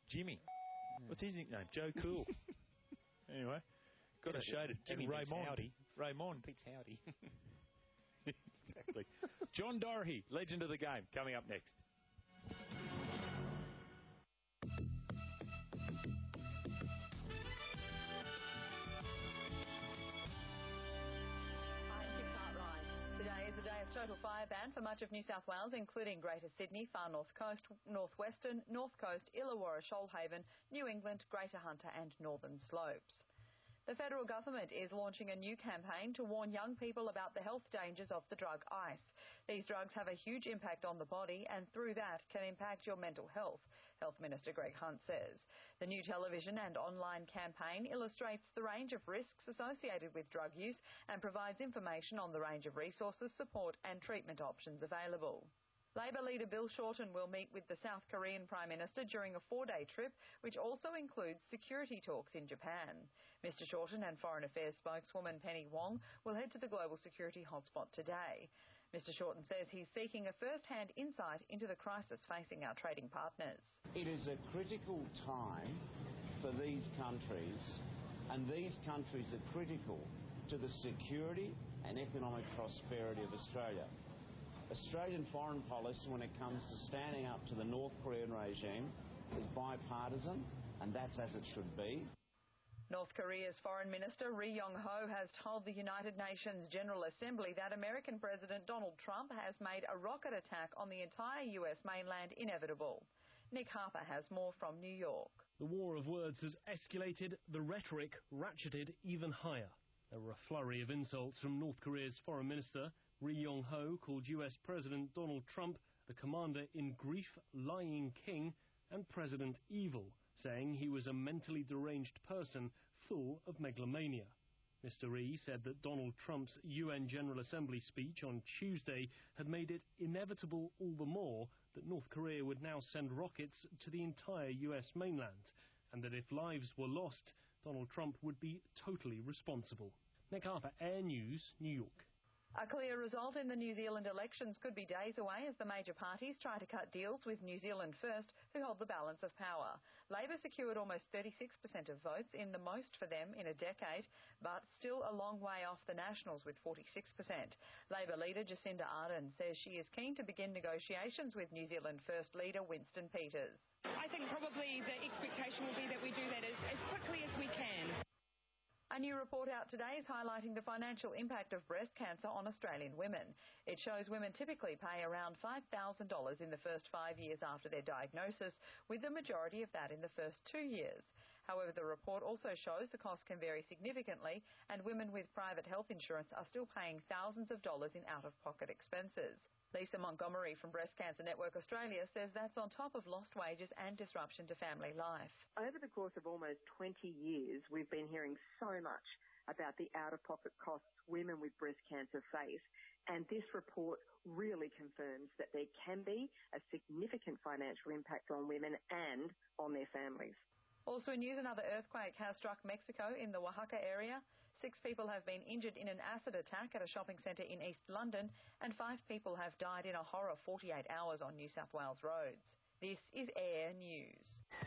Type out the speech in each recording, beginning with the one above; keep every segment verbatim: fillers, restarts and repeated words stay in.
Jimmy. Yeah. What's his nickname? Joe Cool. Anyway, got a show to Jimmy Raymond. Howdy. Raymond. Pete's Howdy. Exactly. John Doherty, legend of the game, coming up next. Today is a day of total fire ban for much of New South Wales, including Greater Sydney, Far North Coast, Northwestern, North Coast, Illawarra, Shoalhaven, New England, Greater Hunter and Northern Slopes. The federal government is launching a new campaign to warn young people about the health dangers of the drug ice. These drugs have a huge impact on the body and through that can impact your mental health, Health Minister Greg Hunt says. The new television and online campaign illustrates the range of risks associated with drug use and provides information on the range of resources, support and treatment options available. Labor leader Bill Shorten will meet with the South Korean Prime Minister during a four-day trip, which also includes security talks in Japan. Mister Shorten and Foreign Affairs spokeswoman Penny Wong will head to the global security hotspot today. Mister Shorten says he's seeking a first-hand insight into the crisis facing our trading partners. It is a critical time for these countries, and these countries are critical to the security and economic prosperity of Australia. Australian foreign policy, when it comes to standing up to the North Korean regime, is bipartisan, and that's as it should be. North Korea's Foreign Minister Ri Yong-ho has told the United Nations General Assembly that American President Donald Trump has made a rocket attack on the entire U S mainland inevitable. Nick Harper has more from New York. The war of words has escalated, the rhetoric ratcheted even higher. There were a flurry of insults from North Korea's Foreign Minister. Ri Yong-ho called U S President Donald Trump the commander-in-grief, lying king, and President Evil, saying he was a mentally deranged person full of megalomania. Mister Ri said that Donald Trump's U N General Assembly speech on Tuesday had made it inevitable all the more that North Korea would now send rockets to the entire U S mainland, and that if lives were lost, Donald Trump would be totally responsible. Nick Harper, Air News, New York. A clear result in the New Zealand elections could be days away as the major parties try to cut deals with New Zealand First, who hold the balance of power. Labor secured almost thirty-six percent of votes, in the most for them in a decade, but still a long way off the Nationals with forty-six percent. Labor leader Jacinda Ardern says she is keen to begin negotiations with New Zealand First leader Winston Peters. I think probably the expectation will be that we do that as, as quickly as we can. A new report out today is highlighting the financial impact of breast cancer on Australian women. It shows women typically pay around five thousand dollars in the first five years after their diagnosis, with the majority of that in the first two years. However, the report also shows the cost can vary significantly, and women with private health insurance are still paying thousands of dollars in out-of-pocket expenses. Lisa Montgomery from Breast Cancer Network Australia says that's on top of lost wages and disruption to family life. Over the course of almost twenty years, we've been hearing so much about the out-of-pocket costs women with breast cancer face, and this report really confirms that there can be a significant financial impact on women and on their families. Also in news, another earthquake has struck Mexico in the Oaxaca area. Six people have been injured in an acid attack at a shopping centre in East London, and five people have died in a horror forty-eight hours on New South Wales roads. This is Air News.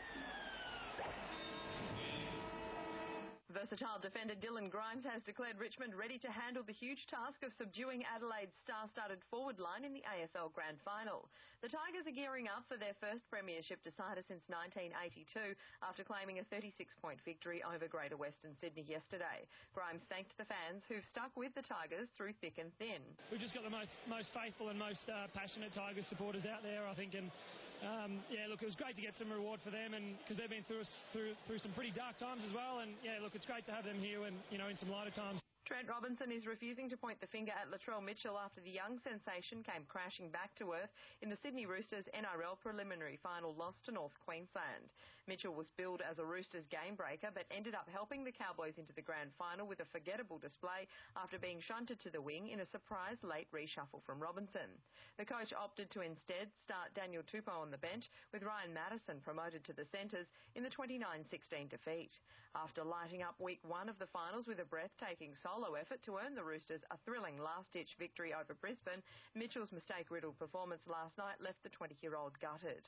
Versatile defender Dylan Grimes has declared Richmond ready to handle the huge task of subduing Adelaide's star-studded forward line in the A F L Grand Final. The Tigers are gearing up for their first premiership decider since nineteen eighty-two after claiming a thirty-six point victory over Greater Western Sydney yesterday. Grimes thanked the fans who've stuck with the Tigers through thick and thin. We've just got the most most faithful and most uh, passionate Tigers supporters out there, I think, and um, yeah, look, it was great to get some reward for them, and because they've been through, through through some pretty dark times as well, and yeah, look, it's great to have them here and, you know, in some lighter times. Trent Robinson is refusing to point the finger at Latrell Mitchell after the young sensation came crashing back to earth in the Sydney Roosters N R L preliminary final loss to North Queensland. Mitchell was billed as a Roosters game breaker but ended up helping the Cowboys into the grand final with a forgettable display after being shunted to the wing in a surprise late reshuffle from Robinson. The coach opted to instead start Daniel Tupou on the bench, with Ryan Madison promoted to the centres in the twenty-nine sixteen defeat. After lighting up week one of the finals with a breathtaking solo effort to earn the Roosters a thrilling last-ditch victory over Brisbane, Mitchell's mistake-riddled performance last night left the twenty-year-old gutted.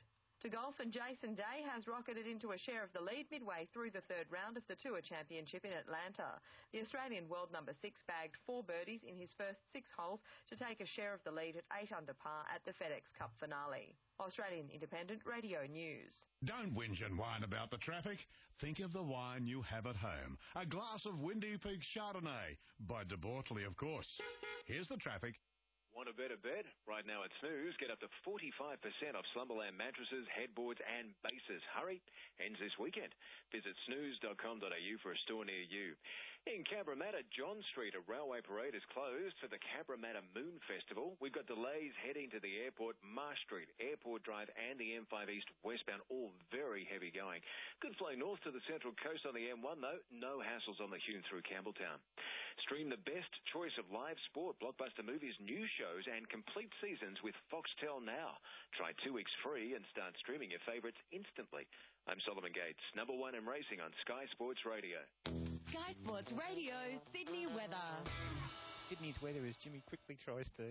To golf, and Jason Day has rocketed into a share of the lead midway through the third round of the Tour Championship in Atlanta. The Australian world number six bagged four birdies in his first six holes to take a share of the lead at eight under par at the FedEx Cup finale. Australian Independent Radio News. Don't whinge and whine about the traffic. Think of the wine you have at home. A glass of Windy Peak Chardonnay, by De Bortley, of course. Here's the traffic. Want a better bed? Right now at Snooze, get up to forty-five percent off Slumberland mattresses, headboards and bases. Hurry, ends this weekend. Visit snooze dot com dot a u for a store near you. In Cabramatta, John Street, a railway parade is closed for the Cabramatta Moon Festival. We've got delays heading to the airport. Marsh Street, Airport Drive and the M five East westbound, all very heavy going. Good flow north to the Central Coast on the M one, though. No hassles on the Hume through Campbelltown. Stream the best choice of live sport, blockbuster movies, news shows and complete seasons with Foxtel Now. Try two weeks free and start streaming your favourites instantly. I'm Solomon Gates, number one in racing on Sky Sports Radio. Sky Sports Radio, Sydney weather. Sydney's weather as Jimmy quickly tries to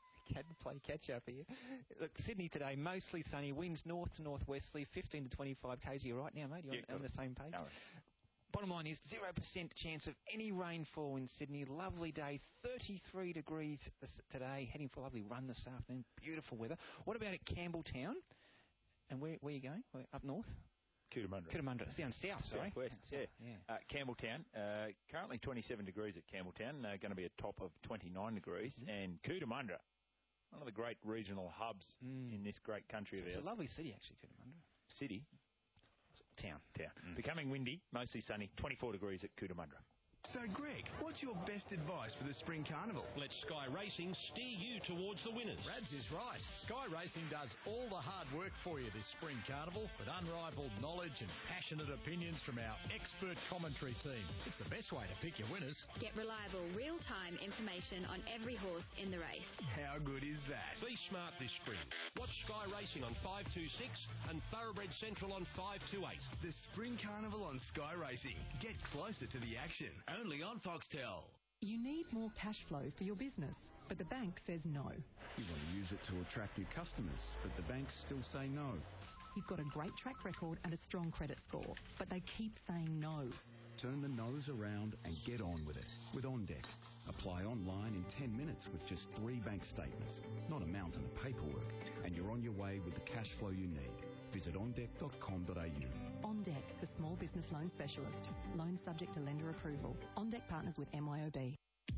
play catch up here. Look, Sydney today, mostly sunny, winds north to northwesterly, fifteen to twenty-five k's. You're right now, mate. You're yeah, on, on the same page. No. Bottom line is zero percent chance of any rainfall in Sydney. Lovely day, thirty-three degrees today. Heading for a lovely run this afternoon. Beautiful weather. What about at Campbelltown? And where, where are you going? Where, up north? Cootamundra. Cootamundra. It's down south, sorry. Southwest, yeah. yeah. yeah. Uh, Campbelltown, uh, currently twenty-seven degrees at Campbelltown. Uh, going to be a top of twenty-nine degrees. Mm-hmm. And Cootamundra, one of the great regional hubs mm. in this great country it's of ours. It's a lovely city, actually, Cootamundra. City? Town. Town. Mm. Becoming windy, mostly sunny, twenty-four degrees at Cootamundra. So, Greg, what's your best advice for the Spring Carnival? Let Sky Racing steer you towards the winners. Rads is right. Sky Racing does all the hard work for you this Spring Carnival with unrivaled knowledge and passionate opinions from our expert commentary team. It's the best way to pick your winners. Get reliable, real-time information on every horse in the race. How good is that? Be smart this spring. Watch Sky Racing on five two six and Thoroughbred Central on five two eight. The Spring Carnival on Sky Racing. Get closer to the action. Only on Foxtel. You need more cash flow for your business, but the bank says no. You want to use it to attract new customers, but the banks still say no. You've got a great track record and a strong credit score, but they keep saying no. Turn the no's around and get on with it with OnDeck. Apply online in ten minutes with just three bank statements, not a mountain of paperwork, and you're on your way with the cash flow you need. Visit on deck dot com dot a u. OnDeck, the small business loan specialist. Loan subject to lender approval. OnDeck partners with M Y O B.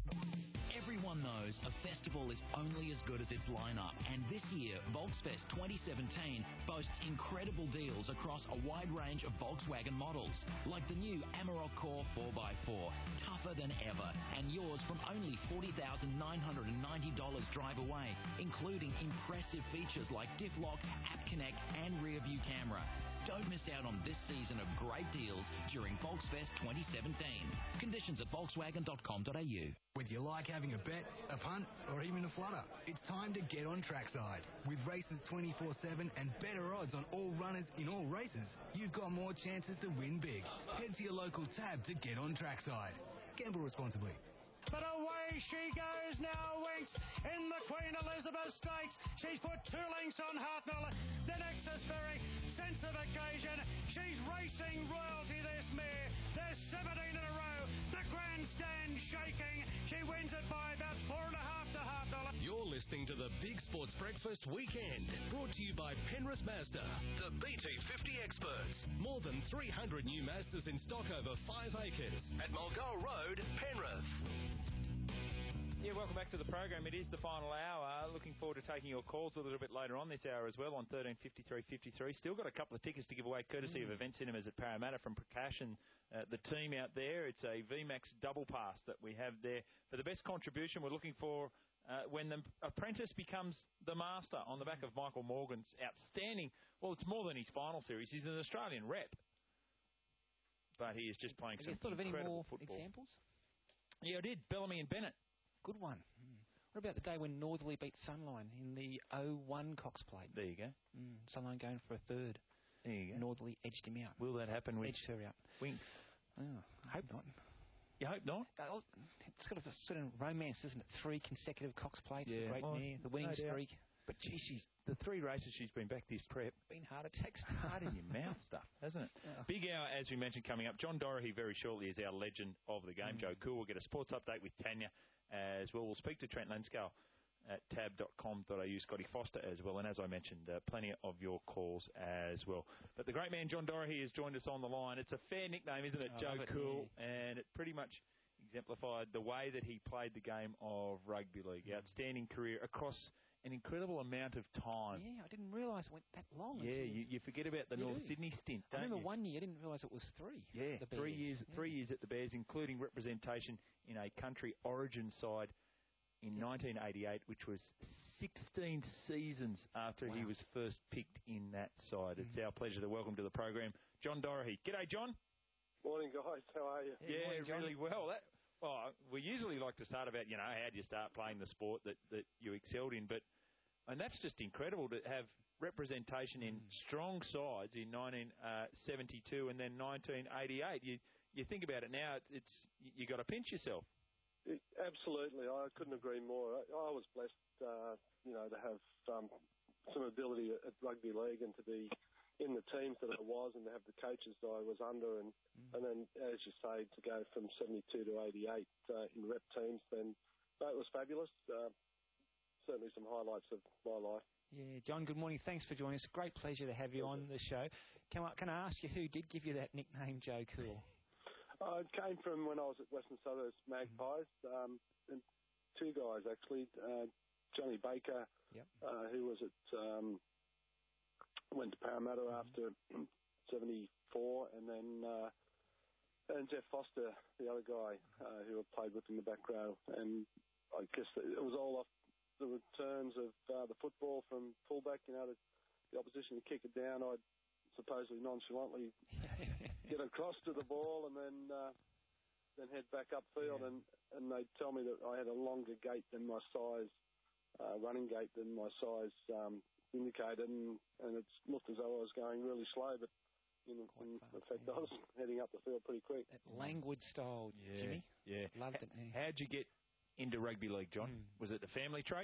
Everyone knows a festival is only as good as its lineup, and this year, Volksfest twenty seventeen boasts incredible deals across a wide range of Volkswagen models, like the new Amarok Core four by four, tougher than ever, and yours from only forty thousand nine hundred ninety dollars drive away, including impressive features like diff lock, app connect, and rear view camera. Don't miss out on this season of great deals during Volksfest twenty seventeen. Conditions at volkswagen dot com dot a u. Whether you like having a bet, a punt, or even a flutter, it's time to get on trackside. With races twenty-four seven and better odds on all runners in all races, you've got more chances to win big. Head to your local tab to get on trackside. Gamble responsibly. But away she goes now, Winks, in the Queen Elizabeth Stakes. She's put two links on Hartnell, then Excess Ferry, sense of occasion. She's racing royalty, this mare. There's seventeen in a row. The grandstand shaking. She wins it by about four and a half to Hartnell. You're listening to the Big Sports Breakfast Weekend, brought to you by Penrith Mazda, the B T fifty experts. More than three hundred new Mazdas in stock over five acres at Mulgoa Road, Penrith. Yeah, welcome back to the program. It is the final hour. Looking forward to taking your calls a little bit later on this hour as well on thirteen fifty-three fifty-three. Still got a couple of tickets to give away courtesy mm. of Event Cinemas at Parramatta from Prakash and uh, the team out there. It's a V MAX double pass that we have there. For the best contribution, we're looking for uh, when the apprentice becomes the master on the back of Michael Morgan's outstanding, well, it's more than his final series. He's an Australian rep. But he is just playing Have some you thought of any more football. examples? Yeah, I did. Bellamy and Bennett. Good one. Mm. What about the day when Northerly beat Sunline in the oh one Cox Plate? There you go. Mm, Sunline going for a third. There you go. Northerly edged him out. Will that happen with Edged her out. Winks? Oh, I hope not. You hope not? It's got a sort of romance, isn't it? Three consecutive Cox Plates, yeah. the great oh, mare, the winning no streak. But, gee, she's, the three races she's been back this prep, been heart attacks, hard in your mouth stuff, hasn't it? Yeah. Big hour, as we mentioned, coming up. John Doherty very shortly is our legend of the game. Mm. Joe Cool will get a sports update with Tanya as well. We'll speak to Trent Lenskale at tab dot com dot a u, Scotty Foster as well. And as I mentioned, uh, plenty of your calls as well. But the great man, John Doherty, has joined us on the line. It's a fair nickname, isn't it, I Joe love it, Cool? yeah. And it pretty much exemplified the way that he played the game of rugby league. Mm. Outstanding career across an incredible amount of time. Yeah, I didn't realise it went that long. Yeah, until- you, you forget about the You North do. Sydney stint, I don't remember you? one year I didn't realise it was three. Yeah, the three Bears. years, Yeah. three years at the Bears, including representation in a country origin side in nineteen eighty-eight, which was sixteen seasons after he Wow. was first picked in that side. It's our pleasure to welcome to the program John Doherty. G'day, John. Morning, guys. How are you? Yeah, morning, John. really well. That, well, we usually like to start about, you know, how do you start playing the sport that, that you excelled in, but and that's just incredible to have representation in strong sides in nineteen seventy-two and then nineteen eighty-eight. You you think about it now, it's, it's you got to pinch yourself. It, absolutely. I couldn't agree more. I, I was blessed, uh, you know, to have um, some ability at, at rugby league and to be in the teams that I was and to have the coaches that I was under. And, mm. and then, as you say, to go from seventy-two to eighty-eight uh, in rep teams, then that was fabulous. Uh, certainly some highlights of my life. Yeah, John, good morning. Thanks for joining us. Great pleasure to have you on the show. Can I, can I ask you who did give you that nickname, Joe Cool? Uh, it came from when I was at Western Suburbs Magpies. Um, and two guys, actually. Uh, Johnny Baker, yep. uh, who was at um, went to Parramatta mm-hmm. after seventy-four, and then uh, and Jeff Foster, the other guy uh, who I played with in the back row. And I guess it was all off the returns of uh, the football from fullback, you know, the, the opposition to kick it down. I'd supposedly nonchalantly get across to the ball and then uh, then head back upfield, yeah. and, and they'd tell me that I had a longer gait than my size, uh, running gait than my size um, indicated, and, and it looked as though I was going really slow, but in, in effect I was heading up the field pretty quick. That languid style, yeah, Jimmy. Yeah. Loved it. Yeah. How'd you get into rugby league, John? Mm. Was it the family trait?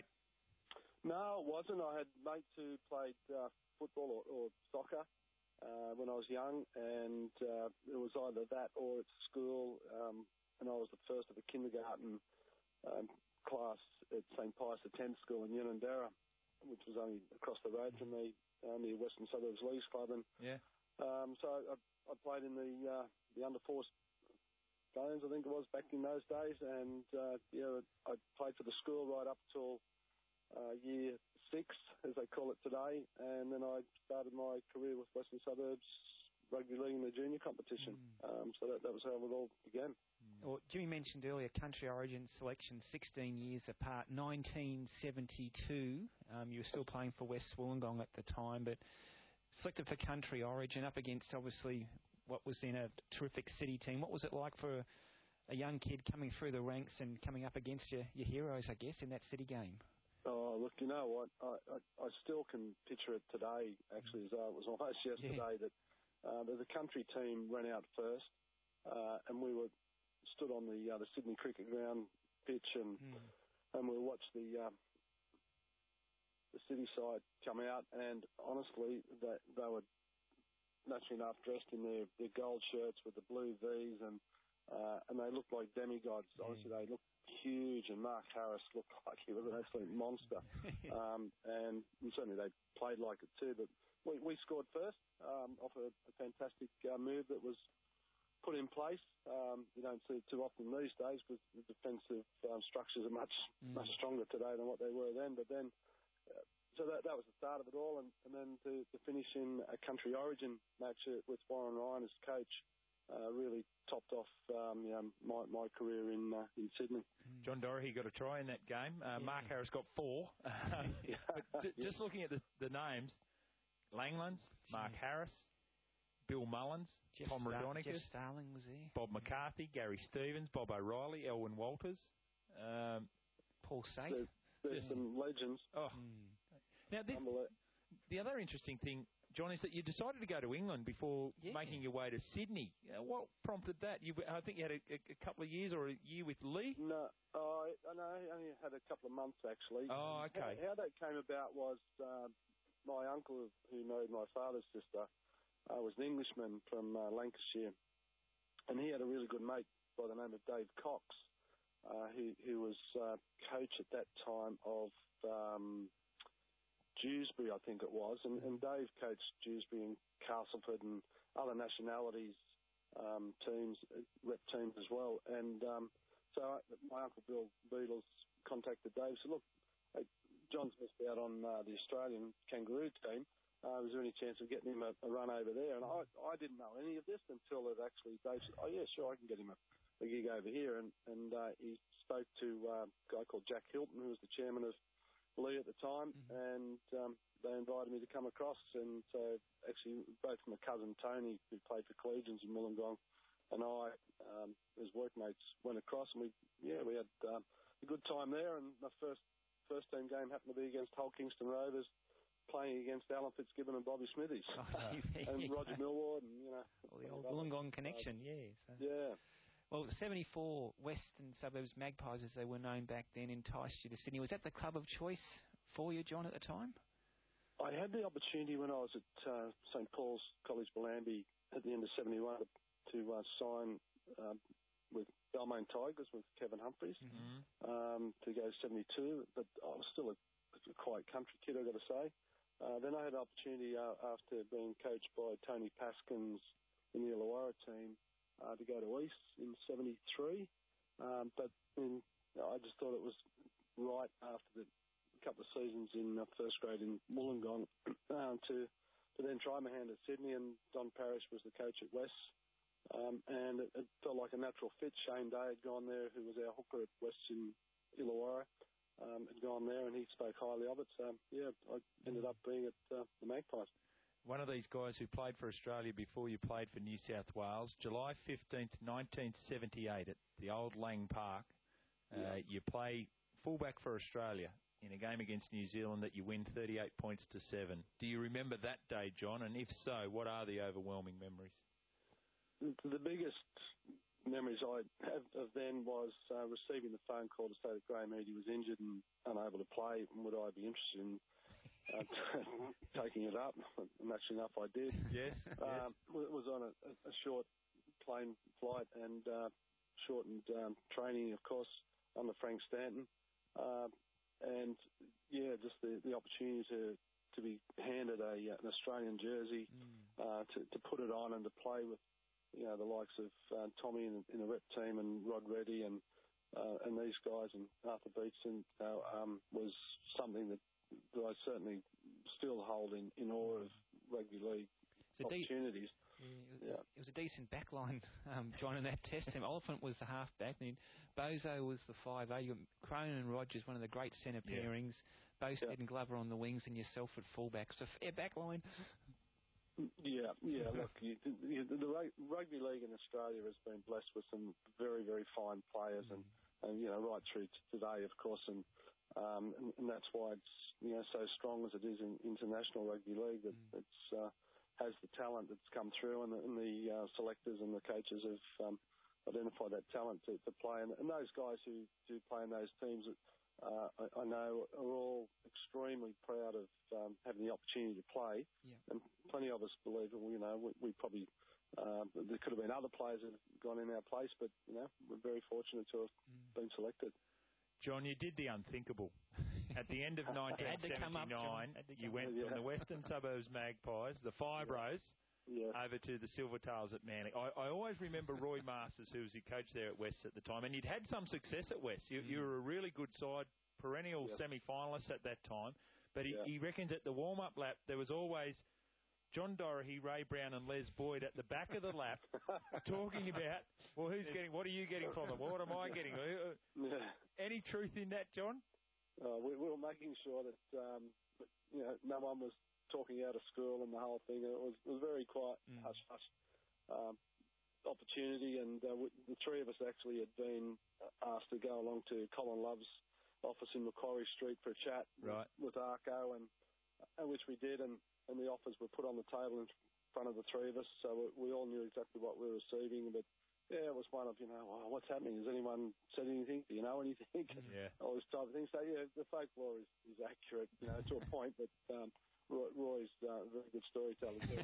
No, it wasn't. I had mates who played uh, football or, or soccer uh, when I was young, and uh, it was either that or at school. Um, and I was the first of a kindergarten um, class at Saint Pius X School in Unanderra, which was only across the road from me, uh, near Western Suburbs Leagues Club. And yeah. um, so I, I played in the uh, the under four games, I think it was, back in those days, and uh, yeah, I played for the school right up till Uh, year six, as they call it today, and then I started my career with Western Suburbs Rugby League in the junior competition. Mm. Um, so that, that was how it all began. Mm. Well, Jimmy mentioned earlier country origin selection, sixteen years apart. nineteen seventy-two, um, you were still playing for West Wollongong at the time, but selected for country origin up against obviously what was then a terrific city team. What was it like for a, a young kid coming through the ranks and coming up against your, your heroes, I guess, in that city game? Oh, look, you know what? I, I, I still can picture it today, actually, as though it was almost yesterday, yeah. that uh, the country team ran out first, uh, and we were stood on the uh, the Sydney Cricket Ground pitch, and mm. and we watched the uh, the city side come out, and honestly, they, they were naturally enough dressed in their, their gold shirts with the blue V's, and uh, and they looked like demigods. Mm. Honestly, they looked huge, and Mark Harris looked like he was an absolute monster. um, and certainly they played like it too. But we, we scored first um, off a, a fantastic uh, move that was put in place. Um, you don't see it too often these days because the defensive um, structures are much mm. much stronger today than what they were then. But then, uh, so that that was the start of it all, and, and then to, to finish in a country origin match with Warren Ryan as coach. Uh, really topped off um, you know, my, my career in uh, in Sydney. John Doherty got a try in that game. Uh, yeah. Mark Harris got four. yeah. But d- just looking at the, the names, Langlands, Mark Jeez. Harris, Bill Mullins, Jeff Tom Star- Raudonikis, Jeff Starling was there. Bob McCarthy, Gary Stevens, Bob O'Reilly, Elwyn Walters, um, Paul Sate. There's, there's some legends. Oh. Mm. Now, this, the other interesting thing, John, is that you decided to go to England before Yeah. making your way to Sydney. Uh, what prompted that? You, I think you had a, a, a couple of years or a year with Lee? No, I, I know, I only had a couple of months, actually. Oh, okay. How, how that came about was uh, my uncle, who married my father's sister, uh, was an Englishman from uh, Lancashire, and he had a really good mate by the name of Dave Cox, uh, who, who was uh, coach at that time of um, Dewsbury, I think it was, and, and Dave coached Dewsbury and Castleford and other nationalities um, teams, rep teams as well. And um, so I, my uncle Bill Beatles contacted Dave and said, look, hey, John's missed out on uh, the Australian Kangaroo team. Uh, was there any chance of getting him a, a run over there? And I, I didn't know any of this until it actually, Dave said, oh, yeah, sure, I can get him a, a gig over here. And, and uh, he spoke to uh, a guy called Jack Hilton, who was the chairman of Lee at the time, mm-hmm. and um, they invited me to come across. And so actually both my cousin Tony, who played for Collegians in Wollongong, and I, um, as workmates, went across, and we, yeah, we had um, a good time there. And my first first team game happened to be against Hull Kingston Rovers, playing against Alan Fitzgibbon and Bobby Smithies, Oh, and Roger Millward, and you know, well, the old Wollongong connection, yeah. So. Yeah. Well, the seventy-four Western Suburbs Magpies, as they were known back then, enticed you to Sydney. Was that the club of choice for you, John, at the time? I had the opportunity when I was at uh, St Paul's College Bellambi at the end of seventy-one to uh, sign um, with Balmain Tigers with Kevin Humphreys mm-hmm. um, to go seventy-two, but I was still a, a quiet country kid, I've got to say. Uh, then I had an opportunity uh, after being coached by Tony Paskins in the Illawarra team uh, to go to East in seventy-three, um, but in, you know, I just thought it was right after the couple of seasons in uh, first grade in Wollongong uh, to to then try my hand at Sydney, and Don Parrish was the coach at West, um, and it, it felt like a natural fit. Shane Day had gone there, who was our hooker at West in Illawarra. Um, had gone there, and he spoke highly of it. So, yeah, I ended up being at uh, the Magpies. One of these guys who played for Australia before you played for New South Wales, July fifteenth, nineteen seventy-eight, at the old Lang Park. Uh, yeah. You play fullback for Australia in a game against New Zealand that you win thirty-eight points to seven. Do you remember that day, John? And if so, what are the overwhelming memories? The biggest memories I have of then was uh, receiving the phone call to say that Graham Eadie was injured and unable to play, and would I be interested in uh, taking it up? Naturally enough, I did. Yes. Um, yes. It was on a, a short plane flight and uh, shortened um, training, of course, under Frank Stanton. Uh, and, yeah, just the, the opportunity to, to be handed a, an Australian jersey, mm. uh, to, to put it on and to play with, you know, the likes of uh, Tommy in, in the rep team and Rod Reddy and uh, and these guys and Arthur Beetson uh, um, was something that, that I certainly still hold in, in awe of rugby league so opportunities. De- yeah, it, was, yeah. it was a decent backline, um, John, in that test team. Oliphant was the half-back, then Bozo was the five A. Cronin and Rogers, one of the great centre yeah. pairings. Bozo yeah. and Glover on the wings and yourself at fullback. So fair backline. Yeah, yeah. Look, you, you, the rugby league in Australia has been blessed with some very, very fine players, mm. and, and you know, right through to today, of course, and, um, and and that's why it's you know so strong as it is in international rugby league. That mm. it's uh, has the talent that's come through, and the, and the uh, selectors and the coaches have um, identified that talent to, to play, and, and those guys who do play in those teams. Uh, I, I know are all extremely proud of um, having the opportunity to play, yeah. and plenty of us believe, you know, we, we probably uh, there could have been other players that have gone in our place, but you know, we're very fortunate to have mm. been selected. John, you did the unthinkable. At the end of nineteen seventy-nine, you went yeah. from the Western Suburbs Magpies, the Fibros, yeah. over to the Silvertails at Manly. I, I always remember Roy Masters, who was your coach there at West at the time, and you'd had some success at West. You, mm. you were a really good side, perennial yep. semi-finalists at that time. But he, yep. he reckons at the warm-up lap, there was always John Doherty, Ray Brown and Les Boyd at the back of the lap talking about, well, who's getting, what are you getting from them? What am I getting? Yeah. Any truth in that, John? Uh, we, we were making sure that, um, you know, no one was talking out of school and the whole thing. It was, it was very quiet, mm. hush-hush um, opportunity, and uh, we, the three of us actually had been asked to go along to Colin Love's office in Macquarie Street for a chat right. with, with Arco, and, and which we did, and and the offers were put on the table in front of the three of us, so we, we all knew exactly what we were receiving. But yeah, it was one of, you know, oh, what's happening? Has anyone said anything? Do you know anything? Yeah. All this type of thing. So yeah, the folklore is, is accurate, you know, to a point. But um, Roy, Roy's uh, a very good storyteller too.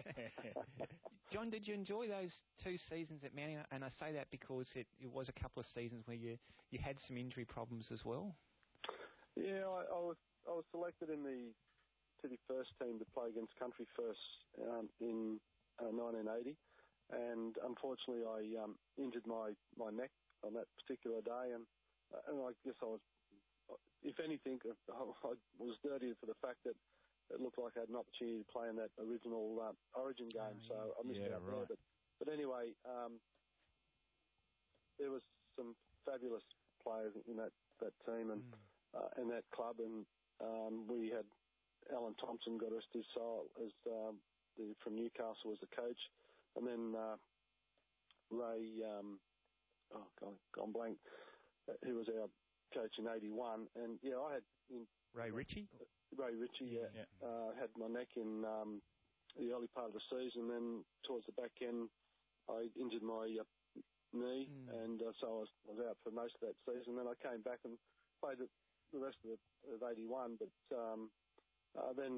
John, did you enjoy those two seasons at Manly? And I say that because it, it was a couple of seasons where you, you had some injury problems as well. Yeah, I, I was I was selected in the City First team to play against Country First um, in uh, nineteen eighty, and unfortunately I um, injured my, my neck on that particular day, and uh, and I guess I was, if anything, I, I was dirtier for the fact that it looked like I had an opportunity to play in that original uh, Origin game, oh, so I missed yeah, out right. there. But, but anyway, um, there was some fabulous players in that, that team and mm. uh, in that club, and um, we had Alan Thompson, God rest his soul, as um, the, from Newcastle as the coach, and then uh, Ray, um, oh God, gone blank, who was our coach in eighty-one, and yeah, I had in, Ray Ritchie. Uh, Ray Ritchie, yeah, yeah. Uh, had my neck in um, the early part of the season. Then towards the back end, I injured my uh, knee, mm. and uh, so I was, was out for most of that season. Then I came back and played the, the rest of, the, of eighty-one. But um, uh, then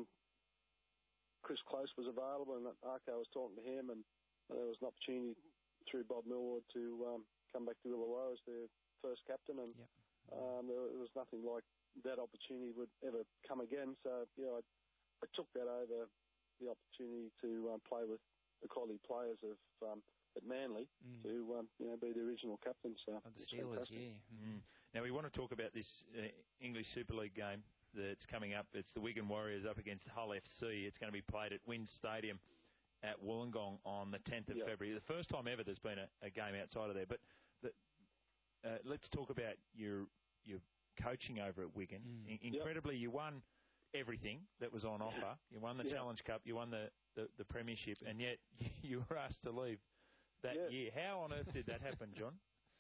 Chris Close was available, and Arco was talking to him, and uh, there was an opportunity through Bob Millward to um, come back to Illawarra as their first captain, and yep. um, there, there was nothing like that opportunity would ever come again. So, you know, I, I took that over the opportunity to um, play with the quality players of um, at Manly mm. to, um, you know, be the original captain. So of the Steelers, yeah. Mm. Now, we want to talk about this uh, English Super League game that's coming up. It's the Wigan Warriors up against Hull F C. It's going to be played at Wynn Stadium at Wollongong on the tenth of yep. February. The first time ever there's been a, a game outside of there. But the, uh, let's talk about your your coaching over at Wigan. Mm. In- incredibly, yep. you won everything that was on offer. You won the yep. Challenge Cup, you won the, the, the Premiership, and yet you were asked to leave that yep. year. How on earth did that happen, John?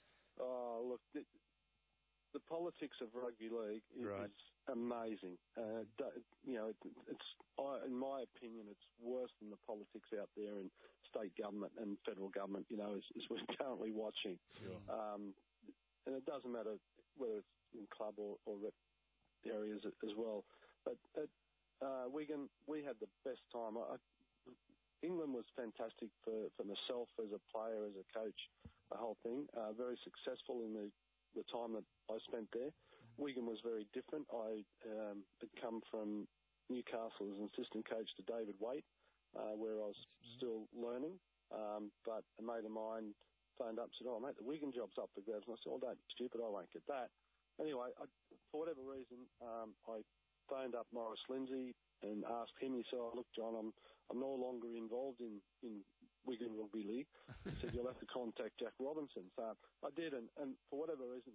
Oh, look, the, the politics of rugby league is, right. is amazing. Uh, you know, it, it's I, in my opinion, it's worse than the politics out there in state government and federal government, you know, as, as we're currently watching. Sure. Um, and it doesn't matter whether it's in club or, or areas as well. But at uh, Wigan, we had the best time. I, England was fantastic for, for myself as a player, as a coach, the whole thing. Uh, very successful in the, the time that I spent there. Mm-hmm. Wigan was very different. I um, had come from Newcastle as an assistant coach to David Waite, uh, where I was mm-hmm. still learning. Um, but a mate of mine phoned up and said, oh, mate, the Wigan job's up for grabs. And I said, oh, don't be stupid, I won't get that. Anyway, I, for whatever reason, um, I phoned up Maurice Lindsay and asked him. He said, oh, look, John, I'm I'm no longer involved in, in Wigan Rugby League. He said, you'll have to contact Jack Robinson. So I did, and, and for whatever reason,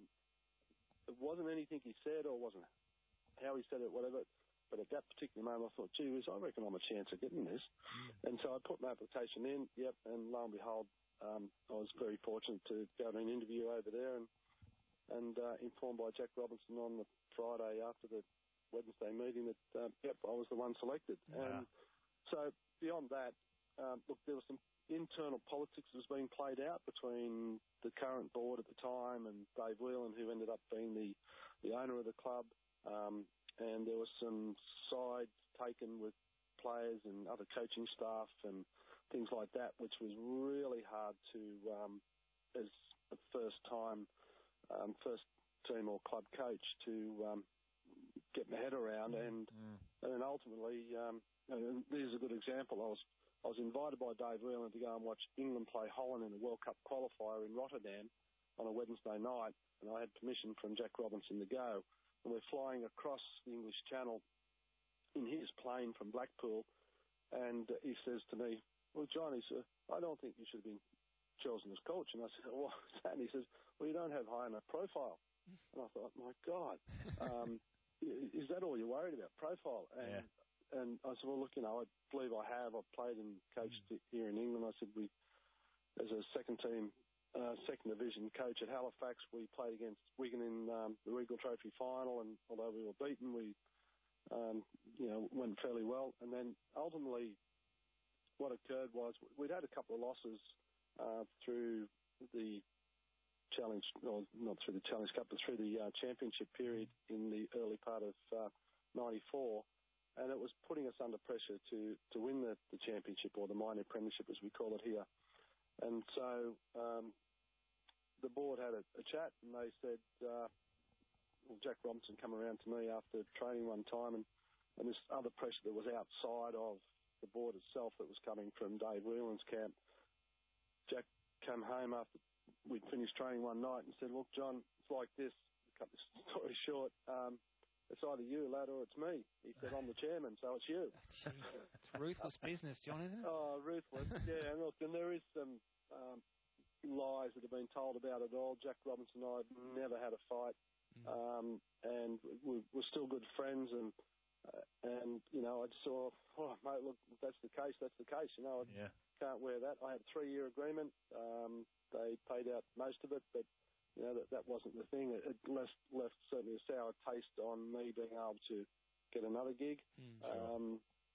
it wasn't anything he said or wasn't how he said it, whatever. But at that particular moment, I thought, gee whiz, I reckon I'm a chance of getting this. Mm. And so I put my application in, yep, and lo and behold, um, I was very fortunate to go to an interview over there and and uh, informed by Jack Robinson on the Friday after the Wednesday meeting that, uh, yep, I was the one selected. Wow. And so beyond that, um, look, there was some internal politics that was being played out between the current board at the time and Dave Whelan, who ended up being the, the owner of the club. Um, and there was some sides taken with players and other coaching staff and things like that, which was really hard to, um, as a first time Um, first team or club coach to um, get my head around, and mm. and then ultimately, um, and this is a good example. I was I was invited by Dave Whelan to go and watch England play Holland in the World Cup qualifier in Rotterdam on a Wednesday night, and I had permission from Jack Robinson to go. And we're flying across the English Channel in his plane from Blackpool, and he says to me, "Well, John," he said, "I don't think you should have been chosen as coach." And I said, "Well, what's that?" And he says, "Well, you don't have high enough profile." And I thought, my God, um, is that all you're worried about, profile? And, yeah. and I said, well, look, you know, I believe I have. I've played and coached mm. here in England. I said, we, as a second team, uh, second division coach at Halifax, we played against Wigan in um, the Regal Trophy final. And although we were beaten, we um, you know, went fairly well. And then ultimately what occurred was we'd had a couple of losses uh, through the Challenge, or not through the Challenge Cup, but through the uh, championship period in the early part of uh, ninety-four. And it was putting us under pressure to, to win the, the championship, or the minor premiership as we call it here. And so um, the board had a, a chat, and they said, uh, well, Jack Robinson come around to me after training one time, and, and this other pressure that was outside of the board itself that was coming from Dave Whelan's camp. Jack came home after we'd finished training one night and said, look, John, it's like this. To cut the story short, um, it's either you, lad, or it's me. He said, I'm the chairman, so it's you. It's ruthless business, John, isn't it? Oh, ruthless. Yeah, and look, and there is some um, lies that have been told about it all. Jack Robinson and I have never had a fight, mm. um, and we, we're still good friends, and uh, and, you know, I just saw, oh, mate, look, if that's the case, that's the case. You know, I yeah. can't wear that. I had a three-year agreement. Um, they paid out most of it, but, you know, that, that wasn't the thing. It, it left, left certainly a sour taste on me being able to get another gig. Mm, sure. um,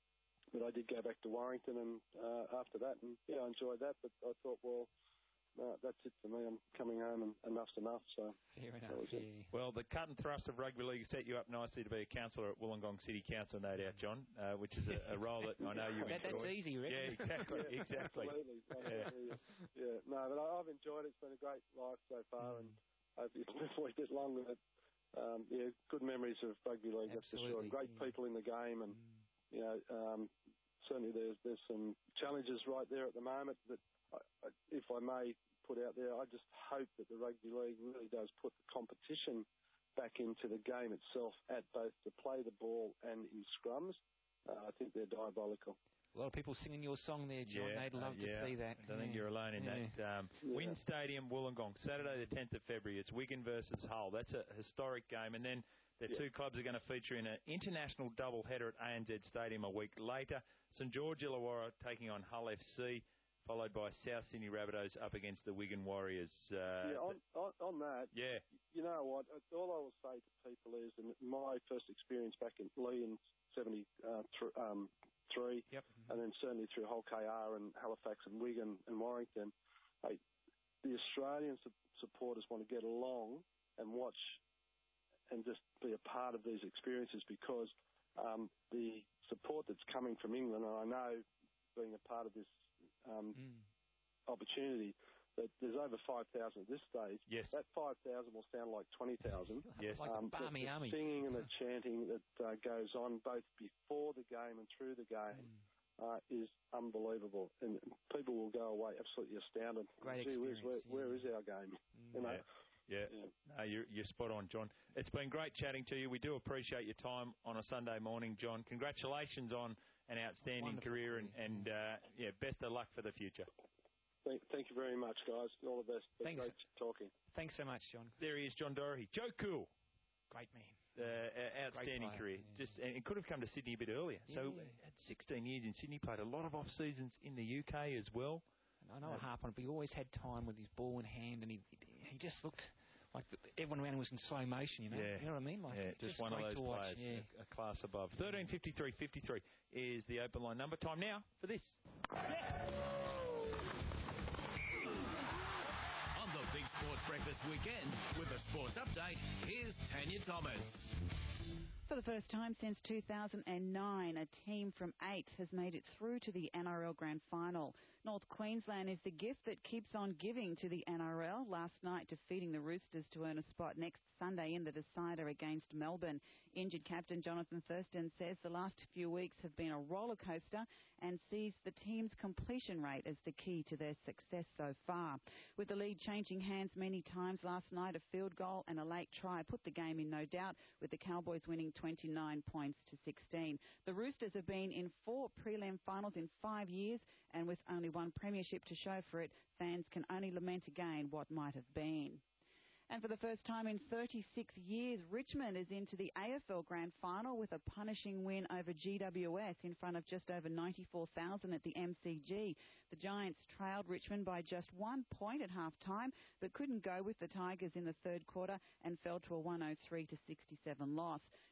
but I did go back to Warrington and uh, after that, and, yeah, I enjoyed that, but I thought, well, no, that's it for me. I'm coming home and enough's enough. So fair enough. Yeah. Well, the cut and thrust of rugby league set you up nicely to be a councillor at Wollongong City Council, no doubt, John, uh, which is a, a role that I know you that, enjoy. That's easy, right? Yeah, exactly, yeah, exactly. Absolutely. Yeah. yeah, no, but I've enjoyed it. It's been a great life so far, mm. and hopefully it's been a bit longer. But um, yeah, good memories of rugby league, that's for sure. Great yeah. people in the game, and mm. you know, um, certainly there's there's some challenges right there at the moment that, I, I, if I may put out there, I just hope that the rugby league really does put the competition back into the game itself at both to play the ball and in scrums. Uh, I think they're diabolical. A lot of people singing your song there, John. Yeah, They'd love uh, yeah. to see that. I don't yeah. think you're alone in yeah. that. Um, yeah. Wynn Stadium, Wollongong, Saturday the tenth of February. It's Wigan versus Hull. That's a historic game. And then the yeah. two clubs are going to feature in an international double-header at A N Z Stadium a week later. St George Illawarra taking on Hull F C, followed by South Sydney Rabbitohs up against the Wigan Warriors. Uh, yeah, on, on, on that, yeah. you know what, all I will say to people is, and my first experience back in Lee in seventy-three, um, three, yep. and then certainly through Hull K R and Halifax and Wigan and Warrington, hey, the Australian su- supporters want to get along and watch and just be a part of these experiences, because um, the support that's coming from England, and I know being a part of this Um, mm. opportunity, that there's over five thousand at this stage. Yes. That five thousand will sound like twenty thousand. Yes. Like um, a barmy the, army. the singing and the chanting that uh, goes on both before the game and through the game mm. uh, is unbelievable. And people will go away absolutely astounded. Great Gee, experience. where, yeah. where is our game? Mm. You know? Yeah. Yeah, yeah. No, you're, you're spot on, John. It's been great chatting to you. We do appreciate your time on a Sunday morning, John. Congratulations on an outstanding Wonderful career, and, and uh, yeah, best of luck for the future. Thank, thank you very much, guys. All the best. Thanks. Great talking. Thanks so much, John. There he is, John Doherty. Joe Cool. Great man. Uh, outstanding career. Yeah. Just and it could have come to Sydney a bit earlier. Yeah. So at sixteen years in Sydney, played a lot of off seasons in the U K as well. And I know I harp on it, but he always had time with his ball in hand, and he he just looked like the, everyone around him was in slow motion. You know, yeah. you know what I mean? Like yeah, just, just one of great those to watch. players, Yeah. a, a class above. Thirteen fifty-three fifty-three is the open line number. Time now for this. On the Big Sports Breakfast weekend with a sports update, here's Tanya Thomas. For the first time since two thousand nine, a team from eighth has made it through to the N R L Grand Final. North Queensland is the gift that keeps on giving to the N R L, last night defeating the Roosters to earn a spot next Sunday in the decider against Melbourne. Injured captain Jonathan Thurston says the last few weeks have been a roller coaster and sees the team's completion rate as the key to their success so far. With the lead changing hands many times last night, a field goal and a late try put the game in no doubt, with the Cowboys winning twenty-nine points to sixteen. The Roosters have been in four prelim finals in five years, and with only one premiership to show for it, fans can only lament again what might have been. And for the first time in thirty-six years, Richmond is into the A F L Grand Final with a punishing win over G W S in front of just over ninety-four thousand at the M C G. The Giants trailed Richmond by just one point at half-time, but couldn't go with the Tigers in the third quarter and fell to a one oh three to sixty-seven loss.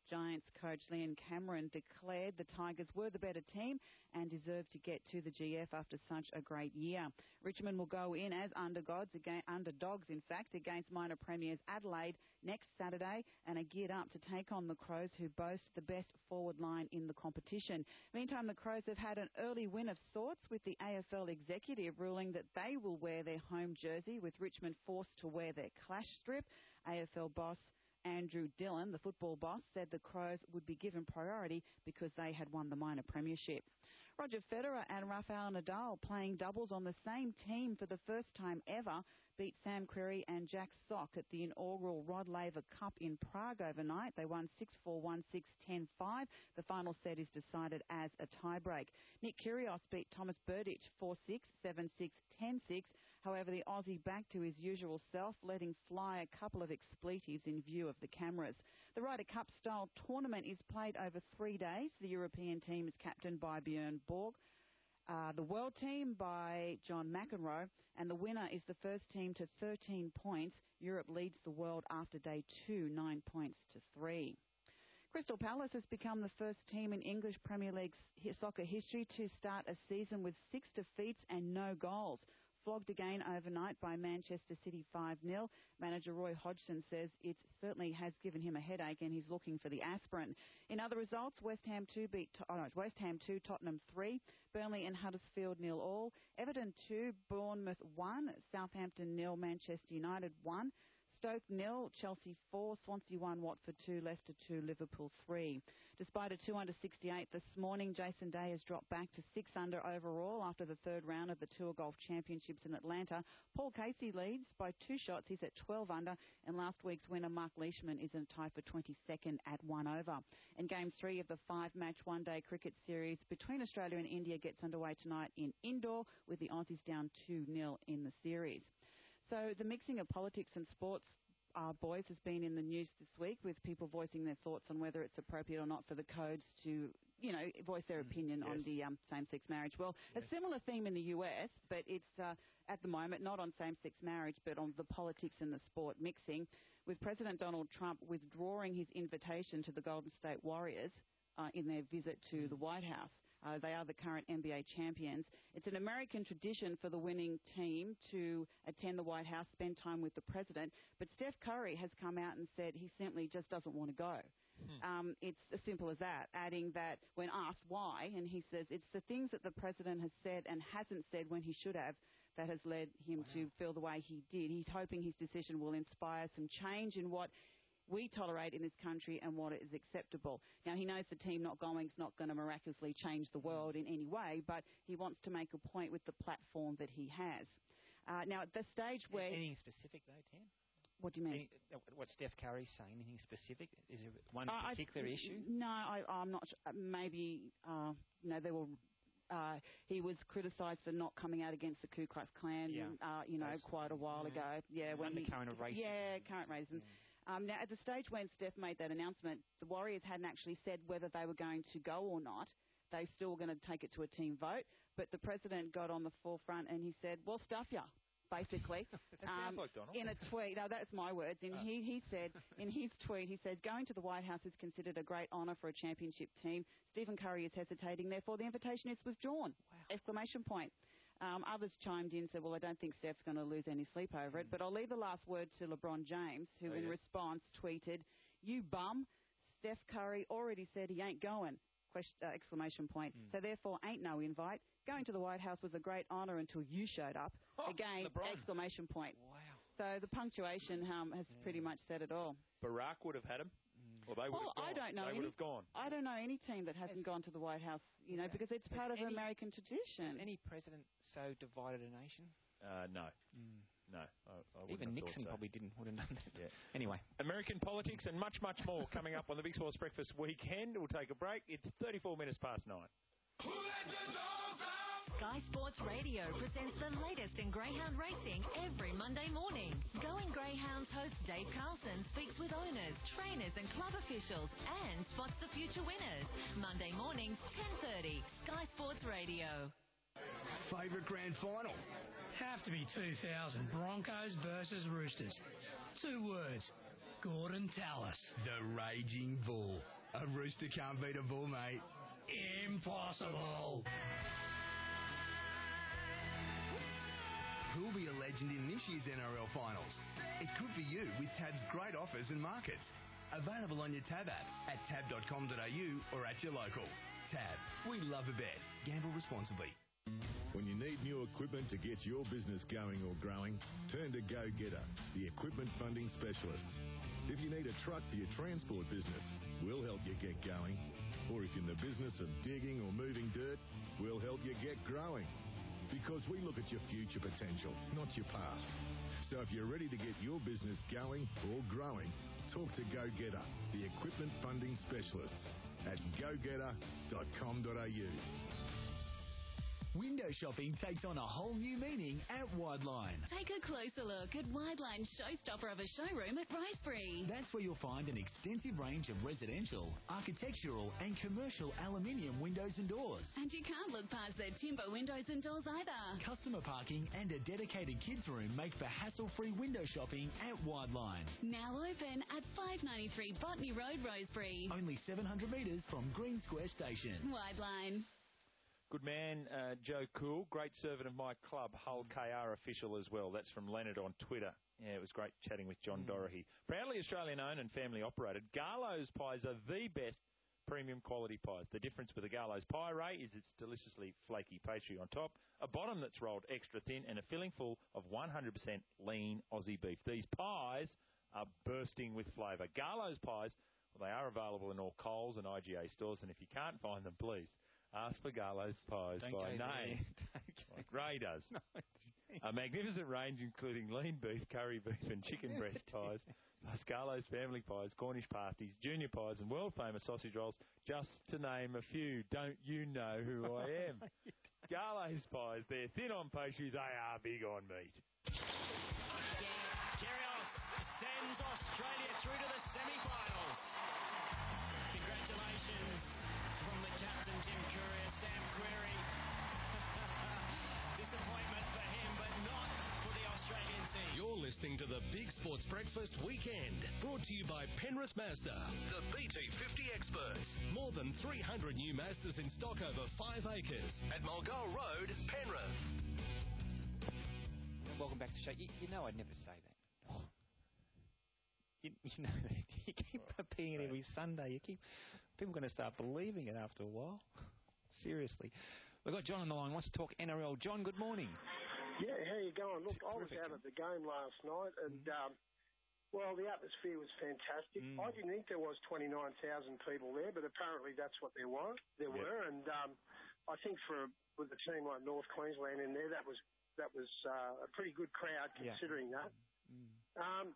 Giants coach Liam Cameron declared the Tigers were the better team and deserved to get to the G F after such a great year. Richmond will go in as underdogs, again, underdogs in fact, against minor premiers Adelaide next Saturday and are geared up to take on the Crows, who boast the best forward line in the competition. Meantime, the Crows have had an early win of sorts, with the A F L executive ruling that they will wear their home jersey, with Richmond forced to wear their clash strip. A F L boss Andrew Dillon, the football boss, said the Crows would be given priority because they had won the minor premiership. Roger Federer and Rafael Nadal, playing doubles on the same team for the first time ever, beat Sam Querrey and Jack Sock at the inaugural Rod Laver Cup in Prague overnight. They won six four, one six, ten five. The final set is decided as a tiebreak. Nick Kyrgios beat Thomas Berdych four six, seven six, ten six. However, the Aussie back to his usual self, letting fly a couple of expletives in view of the cameras. The Ryder Cup style tournament is played over three days. The European team is captained by Björn Borg. Uh, the world team by John McEnroe, and the winner is the first team to thirteen points. Europe leads the world after day two, nine points to three. Crystal Palace has become the first team in English Premier League soccer history to start a season with six defeats and no goals. Flogged again overnight by Manchester City five nil. Manager Roy Hodgson says it certainly has given him a headache and he's looking for the aspirin. In other results, West Ham two beat oh no, West Ham two, Tottenham three, Burnley and Huddersfield nil all, Everton two, Bournemouth one, Southampton nil, Manchester United one, Stoke nil, Chelsea four, Swansea one, Watford two, Leicester two, Liverpool three. Despite a two under sixty-eight this morning, Jason Day has dropped back to six under overall after the third round of the Tour Golf Championships in Atlanta. Paul Casey leads by two shots. He's at twelve under, and last week's winner Mark Leishman is in a tie for twenty-second at one over. And game three of the five-match one-day cricket series between Australia and India gets underway tonight in Indore, with the Aussies down two nil in the series. So the mixing of politics and sports, uh, boys, has been in the news this week, with people voicing their thoughts on whether it's appropriate or not for the codes to, you know, voice their opinion mm, yes. on the um, same-sex marriage. Well, yes. a similar theme in the U S, but it's uh, at the moment not on same-sex marriage, but on the politics and the sport mixing, with President Donald Trump withdrawing his invitation to the Golden State Warriors uh, in their visit to mm. the White House. Uh, they are the current N B A champions. It's an American tradition for the winning team to attend the White House, spend time with the president. But Steph Curry has come out and said he simply just doesn't want to go. Hmm. Um, it's as simple as that, adding that when asked why, and he says it's the things that the president has said and hasn't said when he should have that has led him wow. to feel the way he did. He's hoping his decision will inspire some change in what we tolerate in this country and what is acceptable. Now, he knows the team not going is not going to miraculously change the world in any way, but he wants to make a point with the platform that he has. Uh, now, at the stage where... Anything specific, though, Tam? What do you mean? Any, what Steph Curry's saying, anything specific? Is there one uh, particular I, issue? No, I, I'm not sure. Maybe, uh, you know, there were... Uh, he was criticised for not coming out against the Ku Klux Klan, yeah. uh, you know, Those, quite a while yeah. ago. Yeah, when the he, current of racism. Yeah, current racism. Yeah. Um, now, at the stage when Steph made that announcement, the Warriors hadn't actually said whether they were going to go or not. They still were going to take it to a team vote. But the president got on the forefront and he said, well, stuff ya, basically. that sounds um, like Donald. In a tweet. No, that's my words. And uh. he, he said, in his tweet, he said, going to the White House is considered a great honour for a championship team. Stephen Curry is hesitating. Therefore, the invitation is withdrawn. Wow. Exclamation point. Um, others chimed in and said, well, I don't think Steph's going to lose any sleep over mm. it. But I'll leave the last word to LeBron James, who oh, in yes. response tweeted, you bum, Steph Curry already said he ain't going, question, uh, exclamation point. Mm. So therefore, ain't no invite. Going to the White House was a great honour until you showed up. Oh, Again, LeBron. Exclamation point. Wow. So the punctuation um, has yeah. pretty much said it all. Barack would have had him. Well, they would well, have gone. I don't know. They any, would have gone. I don't know any team that hasn't yes. gone to the White House, you know, yeah. because it's part has of any, American tradition. Has any president so divided a nation? Uh, no. Mm. No. I, I Even Nixon so. probably didn't would have done that. Yeah. Anyway. American politics and much, much more coming up on the Big Sports Breakfast weekend. We'll take a break. It's thirty-four minutes past nine. Sky Sports Radio presents the latest in greyhound racing every Monday morning. Going Greyhounds host Dave Carlson speaks with owners, trainers and club officials and spots the future winners. Monday mornings, ten thirty, Sky Sports Radio. Favourite grand final? Have to be two thousand, Broncos versus Roosters. Two words, Gordon Tallis. The Raging Bull. A rooster can't beat a bull, mate. Impossible. Who'll be a legend in this year's N R L Finals? It could be you with Tab's great offers and markets. Available on your Tab app at tab dot com dot a u or at your local. Tab. We love a bet. Gamble responsibly. When you need new equipment to get your business going or growing, turn to Go Getter, the equipment funding specialists. If you need a truck for your transport business, we'll help you get going. Or if you're in the business of digging or moving dirt, we'll help you get growing. Because we look at your future potential, not your past. So if you're ready to get your business going or growing, talk to Go Getter, the equipment funding specialists at go getter dot com dot a u. Window shopping takes on a whole new meaning at Wideline. Take a closer look at Wideline's showstopper of a showroom at Rosebery. That's where you'll find an extensive range of residential, architectural and commercial aluminium windows and doors. And you can't look past their timber windows and doors either. Customer parking and a dedicated kids room make for hassle-free window shopping at Wideline. Now open at five ninety-three Botany Road, Rosebery. Only seven hundred metres from Green Square Station. Wideline. Good man, uh, Joe Cool, great servant of my club, Hull K R official as well. That's from Leonard on Twitter. Yeah, it was great chatting with John mm. Doherty. Proudly Australian-owned and family-operated, Garlow's pies are the best premium quality pies. The difference with a Garlow's pie, Ray, is its deliciously flaky pastry on top, a bottom that's rolled extra thin, and a filling full of one hundred percent lean Aussie beef. These pies are bursting with flavour. Garlow's pies, well, they are available in all Coles and I G A stores, and if you can't find them, please ask for Garlow's pies Don't by name, like Ray does. No, a magnificent range including lean beef, curry beef and chicken breast pies, plus Garlow's family pies, Cornish pasties, junior pies and world-famous sausage rolls, just to name a few. Don't you know who I am? Garlow's pies, they're thin on pastry, they are big on meat. Kyrgios sends Australia through to the semi-finals. Congratulations from the captain, Jim Courier, Sam Querrey. Disappointment for him, but not for the Australian team. You're listening to the Big Sports Breakfast Weekend, brought to you by Penrith Mazda, the B T fifty experts. More than three hundred new Mazdas in stock over five acres at Mulgoa Road, Penrith. Welcome back to the show. You, you know I'd never say that. You, you know that. You keep repeating it every Sunday. You keep people are going to start believing it after a while. Seriously. We've got John on the line. Wants to talk N R L. John, good morning. Yeah, how you going? Look, I was Terrific. out at the game last night, and um, well, the atmosphere was fantastic. Mm. I didn't think there was twenty-nine thousand people there, but apparently that's what there were. There Yep. were, and um, I think for with a team like North Queensland in there, that was that was uh, a pretty good crowd Yeah. considering that. Mm. Um,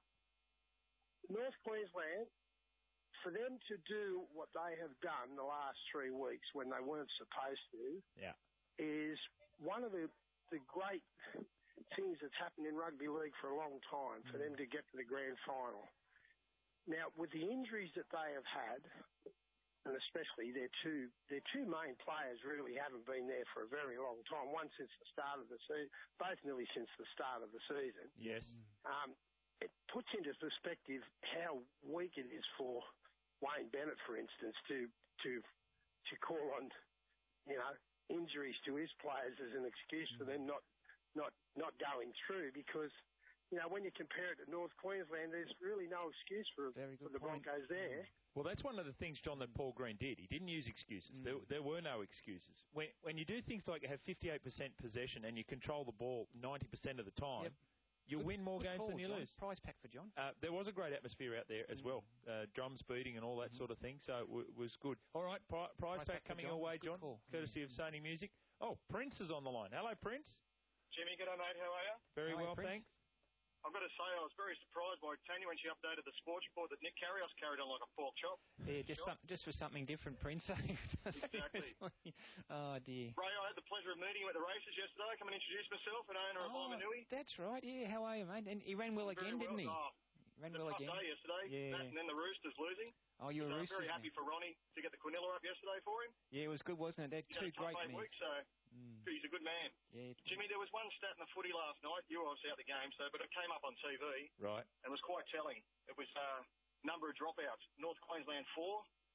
North Queensland, for them to do what they have done the last three weeks when they weren't supposed to, Yeah. is one of the, the great things that's happened in rugby league for a long time, for them to get to the grand final. Now, with the injuries that they have had, and especially their two their two main players really haven't been there for a very long time, one since the start of the season, both nearly since the start of the season. Yes. Um, it puts into perspective how weak it is for Wayne Bennett, for instance, to to to call on, you know, injuries to his players as an excuse for them not not not going through. Because, you know, when you compare it to North Queensland, there's really no excuse for, for the Broncos there. Well, that's one of the things, John, that Paul Green did. He didn't use excuses. Mm. There, there were no excuses. When when you do things like have fifty-eight percent possession and you control the ball ninety percent of the time, Yep. you Good- win more good games call, than you John. lose. Prize pack for John. Uh, there was a great atmosphere out there as well. Uh, drums beating and all that sort of thing, so it w- was good. All right, pri- prize, Prize pack pack for coming John. your way, Good John, call. courtesy of Sony Music. Oh, Prince is on the line. Hello, Prince. Jimmy, g'day mate, how are you? Very Hi, well, Prince. thanks. I've got to say I was very surprised by Tanya when she updated the sports report that Nick Kyrgios carried on like a pork chop. Yeah, just some, just for something different, Prince. Exactly. Oh, dear. Ray, I had the pleasure of meeting you at the races yesterday. Come and introduce myself, an owner of Oh, Imanui. that's right, yeah. How are you, mate? And he ran well Very again, well. didn't he? Oh, He ran it was well a tough again. day yesterday. Yeah. That and then the Roosters losing. Oh, you were so I was Roosters, very happy mate. for Ronnie to get the Quinella up yesterday for him. Yeah, it was good, wasn't it? They had He's had two a tough great eight men. weeks, so Mm. he's a good man. Yeah. Jimmy, there was one stat in the footy last night. You were obviously at the game, so but it came up on T V. Right. And was quite telling. It was uh, number of dropouts. North Queensland four,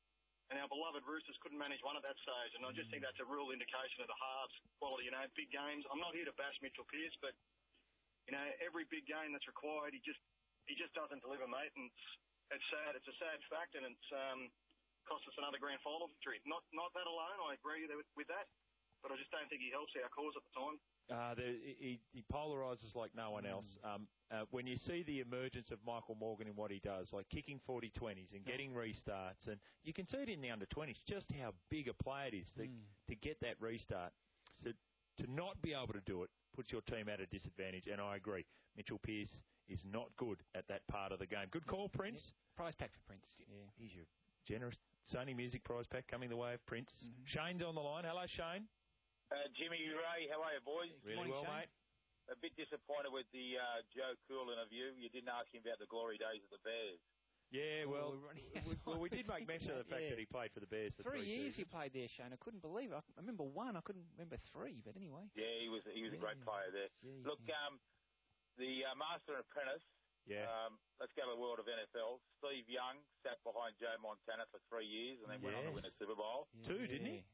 and our beloved Roosters couldn't manage one at that stage. And I just think that's a real indication of the halves quality. You know, big games. I'm not here to bash Mitchell Pearce, but you know, every big game that's required, he just he just doesn't deliver, mate. And it's, it's sad. It's a sad fact, and it's um, cost us another grand final victory. Not not that alone. I agree with, with that, but I just don't think he helps our cause at the time. Uh, the, he, he polarises like no one else. Um, uh, when you see the emergence of Michael Morgan in what he does, like kicking forty twenties and getting restarts, and you can see it in the under twenties, just how big a play it is to, mm. to get that restart. To, to not be able to do it puts your team at a disadvantage, and I agree. Mitchell Pearce is not good at that part of the game. Good call, Prince. Yeah. Prize pack for Prince. Yeah. He's your generous Sony Music prize pack coming the way of Prince. Mm-hmm. Shane's on the line. Hello, Shane. Uh, Jimmy, Ray, how are you, boys? Really morning, well, Shane. Mate. A bit disappointed with the uh, Joe Cool interview. You didn't ask him about the glory days of the Bears. Yeah, well, we, well, we did make mention of the fact yeah. that he played for the Bears for three, three years. Seasons. He played there, Shane. I couldn't believe it. I remember one. I couldn't remember three. But anyway. Yeah, he was he was yeah. a great player there. Gee, Look, yeah. um, the uh, Master and Apprentice. Yeah. Um, let's go to the world of N F L. Steve Young sat behind Joe Montana for three years and then yes. went on to win a Super Bowl. Yeah. Two, didn't he?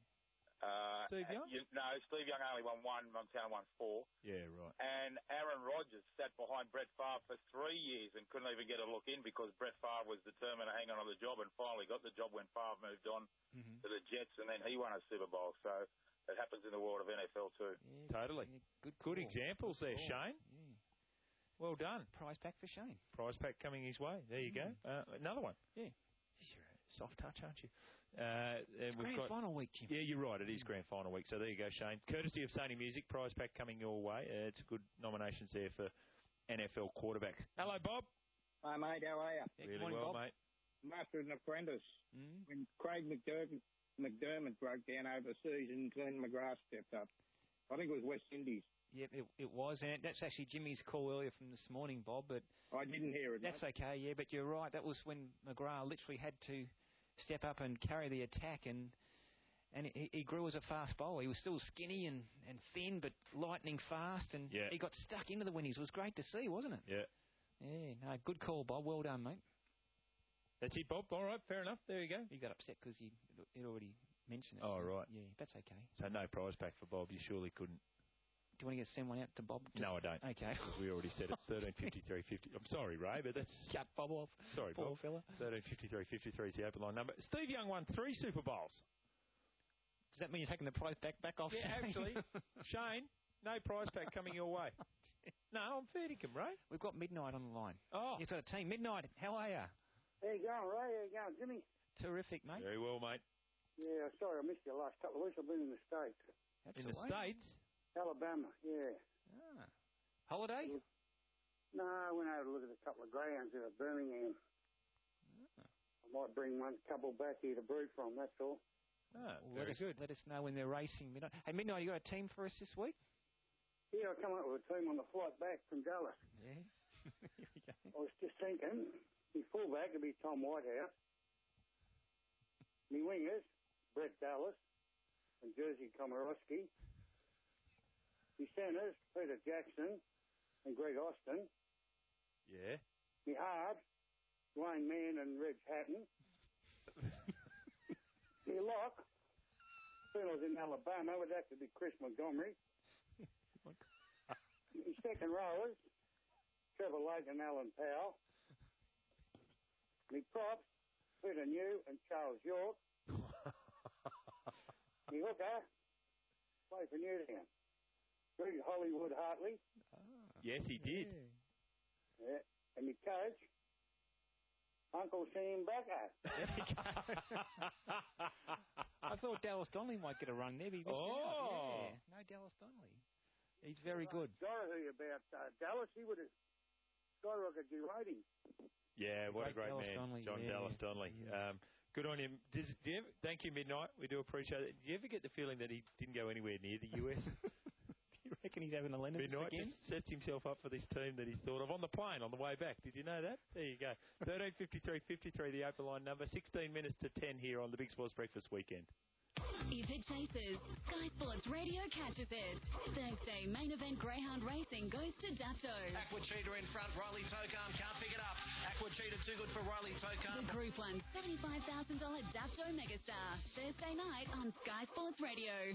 Uh, Steve Young? You, no, Steve Young only won one. Montana won four. Yeah, right. And Aaron Rodgers sat behind Brett Favre for three years and couldn't even get a look in because Brett Favre was determined to hang on to the job and finally got the job when Favre moved on mm-hmm. to the Jets and then he won a Super Bowl. So it happens in the world of N F L too. Yeah, totally. Yeah, good, good examples there, Shane. Yeah. Well done. Prize pack for Shane. Prize pack coming his way. There you mm. go. Uh, another one. Yeah. You're a soft touch, aren't you? Uh, it's we've grand got, final week, Jim. Yeah, you're right. It is grand final week. So there you go, Shane. Courtesy of Sony Music, prize pack coming your way. Uh, it's good nominations there for N F L quarterbacks. Hello, Bob. Hi, mate. How are you? Yeah, really morning, well, Bob. mate. Master and Apprentice. Mm. When Craig McDermott, McDermott broke down overseas and Glenn McGrath stepped up. I think it was West Indies. Yep, it, it was, and that's actually Jimmy's call earlier from this morning, Bob. But I didn't hear it. That's mate. okay, yeah. But you're right. That was when McGrath literally had to step up and carry the attack, and and he, he grew as a fast bowler. He was still skinny and, and thin, but lightning fast, and yeah. he got stuck into the winnings. It was great to see, wasn't it? Yeah. Yeah, no, good call, Bob. Well done, mate. That's it, Bob. All right, fair enough. There you go. You got upset because he he'd already mentioned it. Oh, so right. Yeah, that's okay. So no prize pack for Bob. You surely couldn't. Do you want to get send one out to Bob? Just no, I don't. Okay. We already said it. Thirteen fifty three fifty. I'm sorry, Ray, but that's cut Bob off. Sorry, Poor Bob. fella. Thirteen fifty three fifty three is the open line number. Steve Young won three Super Bowls. Does that mean you're taking the prize back back off? Yeah, Shane? actually, Shane, no prize pack coming your way. No, I'm fair dinkum, Ray. We've got Midnight on the line. Oh, you've got a team. Midnight, how are you? How you going, Ray? How you going, Jimmy? Terrific, mate. Very well, mate. Yeah, sorry I missed you last couple of weeks. I've been in the States. That's in the way. States? Alabama, yeah. Ah. Holiday? No, I went over to look at a couple of greyhounds out of Birmingham. Ah. I might bring one couple back here to breed from, that's all. Ah, well, very let us, good. Let us know when they're racing. Midnight. Hey, Midnight, you got a team for us this week? Yeah, I come up with a team on the flight back from Dallas. Yeah. Here we go. I was just thinking, my fullback would be Tom Whitehouse. My wingers, Brett Dallas and Jersey Komorowski. My centres, Peter Jackson and Greg Austin. Yeah. My halves, Dwayne Mann and Reg Hatton. My lock, when I was in Alabama, would have to be Chris Montgomery. My second rowers, Trevor Lake and Alan Powell. My props, Peter New and Charles York. My hooker, play for Newtown. Greg Hollywood Hartley. Ah, yes, he did. Yeah. And my coach, Uncle Sam Backer. I thought Dallas Donnelly might get a run there, but he missed oh. out. Yeah. No Dallas Donnelly. He's very well, good. Dorothy about uh, Dallas, he would have skyrocketed your rating. Yeah, what great a great Dallas man, Donnelly, John yeah. Dallas Donnelly. Yeah. Um, good on him. Does, do you ever, thank you, Midnight. We do appreciate it. Do you ever get the feeling that he didn't go anywhere near the U S? You reckon he's having a Leonard Midnight again? just sets himself up for this team that he's thought of on the plane on the way back. Did you know that? There you go. thirteen fifty-three fifty-three, the open line number. sixteen minutes to ten here on the Big Sports Breakfast Weekend. If it chases, Sky Sports Radio catches it. Thursday, main event Greyhound Racing goes to Dapto. Aqua Cheetah in front. Riley Tokam can't pick it up. Aqua Cheetah too good for Riley Tokam. The Group one seventy-five thousand dollars Dapto Megastar. Thursday night on Sky Sports Radio.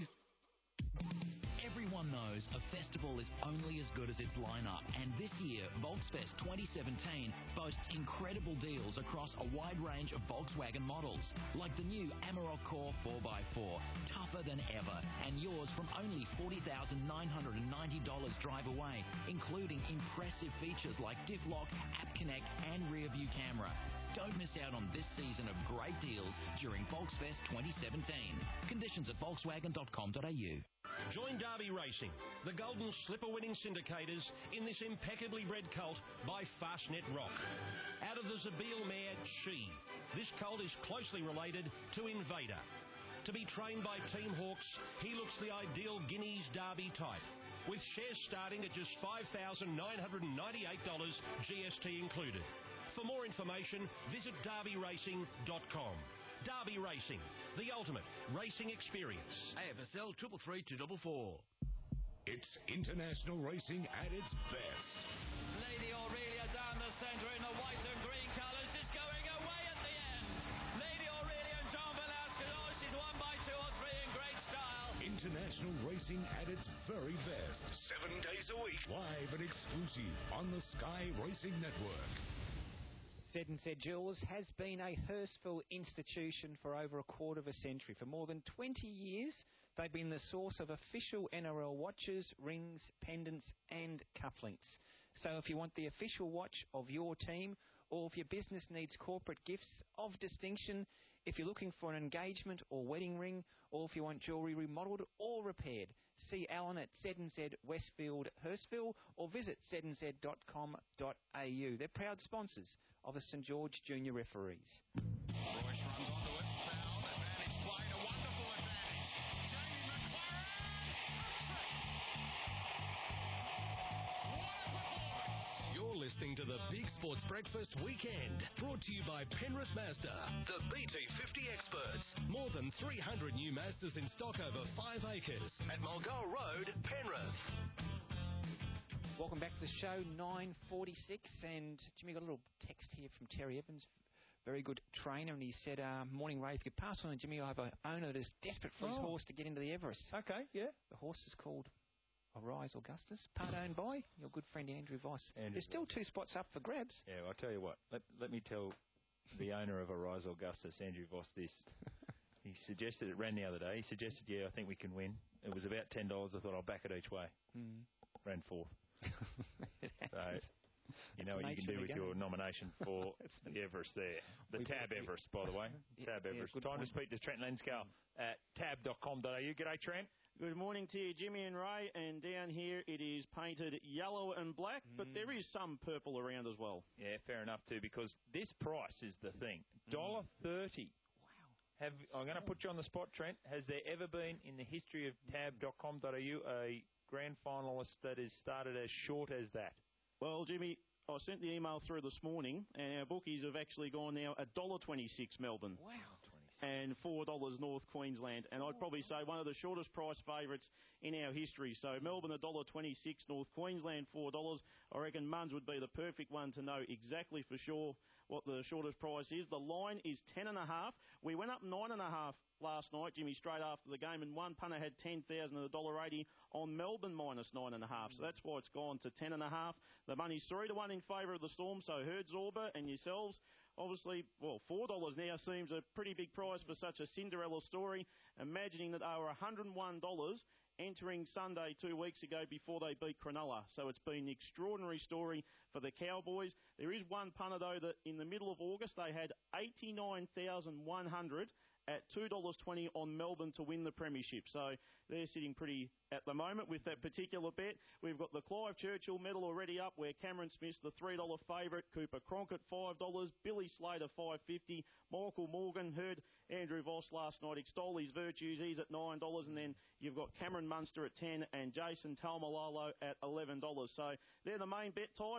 Everyone knows a festival is only as good as its lineup, and this year, Volksfest twenty seventeen boasts incredible deals across a wide range of Volkswagen models, like the new Amarok Core four by four, tougher than ever, and yours from only forty thousand nine hundred ninety dollars drive away, including impressive features like Diff Lock, App Connect, and rear view camera. Don't miss out on this season of great deals during Volksfest twenty seventeen. Conditions at volkswagen dot com dot a u. Join Derby Racing, the Golden Slipper winning syndicators, in this impeccably bred colt by Fastnet Rock. Out of the Zabeel mare Chi, this colt is closely related to Invader. To be trained by Team Hawks, he looks the ideal Guineas Derby type, with shares starting at just five thousand nine hundred ninety-eight dollars G S T included. For more information, visit derby racing dot com. Derby Racing, the ultimate racing experience. A F S L triple three two four four. It's international racing at its best. Lady Aurelia down the centre in the white and green colours is going away at the end. Lady Aurelia and John Velasquez. Oh, she's won by two or three in great style. International racing at its very best. Seven days a week. Live and exclusive on the Sky Racing Network. Said and Said Jewelers has been a Hurstville institution for over a quarter of a century. For more than twenty years, they've been the source of official N R L watches, rings, pendants and cufflinks. So if you want the official watch of your team, or if your business needs corporate gifts of distinction, if you're looking for an engagement or wedding ring, or if you want jewellery remodelled or repaired, see Alan at Z and Z Westfield Hurstville or visit z n z dot com dot a u. They're proud sponsors of the St George Junior Referees. Royce runs onto it. Found. Advantage played. A wonderful advantage. Jamie McLaren. What a performance. You're listening to the Big Sports Breakfast Weekend, brought to you by Penrith Mazda, the B T fifty experts. More than three hundred new Mazdas in stock over five acres at Mulgoa Road, Penrith. Welcome back to the show, nine forty-six, and Jimmy got a little text here from Terry Evans, very good trainer, and he said, uh, morning Ray, if you could pass on to Jimmy, I have an owner that is desperate for his Oh. horse to get into the Everest. Okay, yeah. The horse is called Arise Augustus, part owned by your good friend Andrew Voss. Andrew There's still two spots up for grabs. Yeah, well, I'll tell you what. Let, let me tell the owner of Arise Augustus, Andrew Voss, this. He suggested, it ran the other day, he suggested, yeah, I think we can win. It was about ten dollars. I thought I'll back it each way. Mm. Ran fourth. So, you know That's what you can the do nature with of the your game. nomination for the Everest there. The We've Tab got- Everest, by the way. Yeah, Tab yeah, Everest. good Time point. to speak to Trent Lenscal at tab dot com dot a u. G'day, Trent. Good morning to you, Jimmy and Ray. And down here it is painted yellow and black, Mm. but there is some purple around as well. Yeah, fair enough too, because this price is the thing. one dollar thirty. Wow. Have I'm going to put you on the spot, Trent. Has there ever been in the history of tab dot com dot a u a grand finalist that is started as short as that? Well, Jimmy, I sent the email through this morning, and our bookies have actually gone now one dollar twenty-six Melbourne. Wow. And four dollars North Queensland. And I'd probably say one of the shortest price favourites in our history. So Melbourne one dollar twenty-six, North Queensland four dollars. I reckon Munns would be the perfect one to know exactly for sure what the shortest price is. The line is ten and a half. We went up nine and a half last night, Jimmy, straight after the game, and one punter had ten thousand at one dollar eighty on Melbourne minus nine and a half. So that's why it's gone to ten and a half. The money's three to one in favour of the Storm. So Herd Zorba and yourselves. Obviously, well, four dollars now seems a pretty big price for such a Cinderella story. Imagining that they were one hundred one dollars entering Sunday two weeks ago before they beat Cronulla. So it's been an extraordinary story for the Cowboys. There is one punter, though, that in the middle of August they had eighty-nine thousand one hundred at two dollars twenty on Melbourne to win the premiership. So they're sitting pretty at the moment with that particular bet. We've got the Clive Churchill medal already up, where Cameron Smith's the three dollar favourite, Cooper Cronk at five dollars, Billy Slater five fifty, Michael Morgan, heard Andrew Voss last night extol his virtues, he's at nine dollars, and then you've got Cameron Munster at ten and Jason Talmalolo at eleven dollars. So they're the main bet types.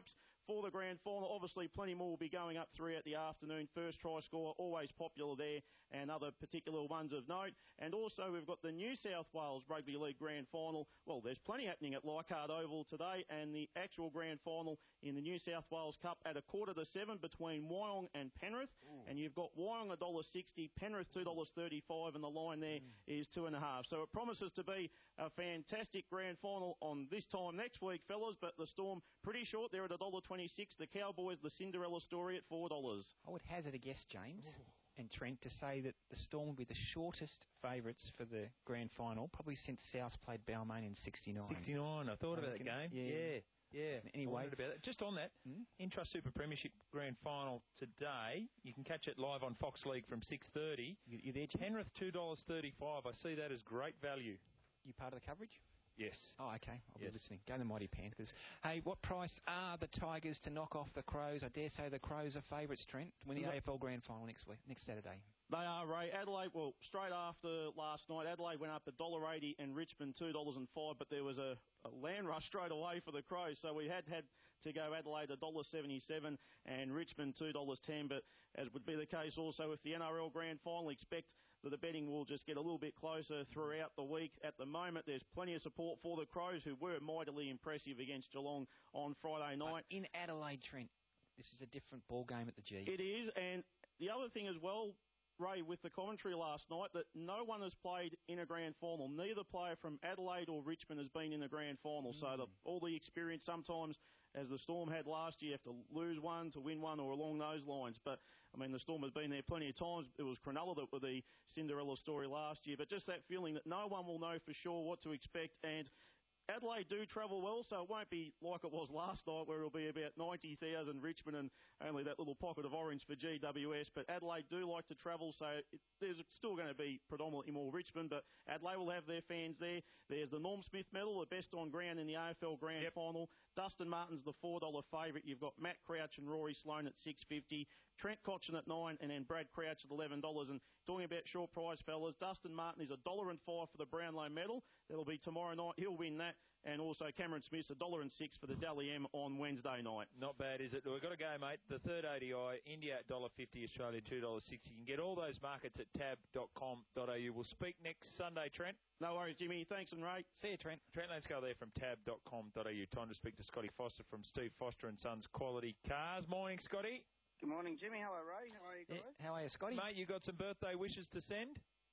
for the grand final. Obviously, plenty more will be going up throughout the afternoon. First try score, always popular there, and other particular ones of note. And also, we've got the New South Wales Rugby League grand final. Well, there's plenty happening at Leichhardt Oval today, and the actual grand final in the New South Wales Cup at a quarter to seven between Wyong and Penrith. Ooh. And you've got Wyong one dollar sixty, Penrith two dollars thirty-five, and the line there mm. is two and a half. So it promises to be a fantastic grand final on this time next week, fellas. But the Storm pretty short. They're at one dollar twenty-six. The Cowboys, the Cinderella story, at four dollars. I would hazard a guess, James Ooh. and Trent, to say that the Storm will be the shortest favourites for the grand final, probably since South played Balmain in sixty-nine. sixty-nine. I thought I about that game. Yeah. yeah. Yeah. Anyway, about it. Just on that, hmm? Intrust Super Premiership Grand Final today. You can catch it live on Fox League from six thirty. You, you there, Penrith two dollars thirty-five. I see that as great value. You part of the coverage? Yes. Oh, okay. I'll yes. be listening. Go the Mighty Panthers. Hey, what price are the Tigers to knock off the Crows? I dare say the Crows are favourites, Trent, to win the A F L Grand Final next week, next Saturday. They are, Ray. Adelaide, well, straight after last night, Adelaide went up one dollar eighty and Richmond two dollars five, but there was a, a land rush straight away for the Crows, so we had had to go Adelaide one dollar seventy-seven and Richmond two dollars ten, but as would be the case also with the N R L Grand Final, expect that the betting will just get a little bit closer throughout the week. At the moment, there's plenty of support for the Crows, who were mightily impressive against Geelong on Friday night. But in Adelaide, Trent, this is a different ball game at the G. It is, and the other thing as well, Ray, with the commentary last night, that no one has played in a grand final. Neither player from Adelaide or Richmond has been in a grand final. Mm. So the, all the experience sometimes, as the Storm had last year, you have to lose one to win one or along those lines. But, I mean, the Storm has been there plenty of times. It was Cronulla that were the Cinderella story last year. But just that feeling that no one will know for sure what to expect. And Adelaide do travel well, so it won't be like it was last night where it'll be about ninety thousand Richmond and only that little pocket of orange for G W S. But Adelaide do like to travel, so it, there's still going to be predominantly more Richmond, but Adelaide will have their fans there. There's the Norm Smith medal, the best on ground in the A F L Grand yep. Final. Dustin Martin's the four dollar favourite. You've got Matt Crouch and Rory Sloane at six fifty. Trent Cotchin at nine, and then Brad Crouch at eleven dollars. And talking about short price, fellas, Dustin Martin is one dollar five for the Brownlow medal. That'll be tomorrow night. He'll win that. And also Cameron Smith's one dollar six for the Dally M on Wednesday night. Not bad, is it? We've got to go, mate. The third O D I, India at one dollar fifty, Australia two dollars sixty. You can get all those markets at tab dot com dot a u. We'll speak next Sunday, Trent. No worries, Jimmy. Thanks and Ray. See you, Trent. Trent, let's go there from tab dot com dot a u. Time to speak to Scotty Foster from Steve Foster and Sons Quality Cars. Morning, Scotty. Good morning, Jimmy. Hello, Ray. How are you guys? Yeah, how are you, Scotty? Mate, you got some birthday wishes to send?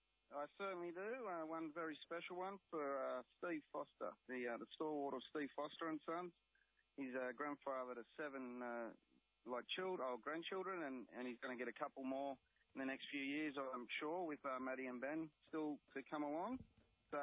I certainly do. Uh, one very special one for uh, Steve Foster, the uh, the stalwart of Steve Foster and Sons. He's a grandfather to seven uh, like children, old grandchildren, and, and he's going to get a couple more in the next few years, I'm sure, with uh, Maddie and Ben still to come along. So,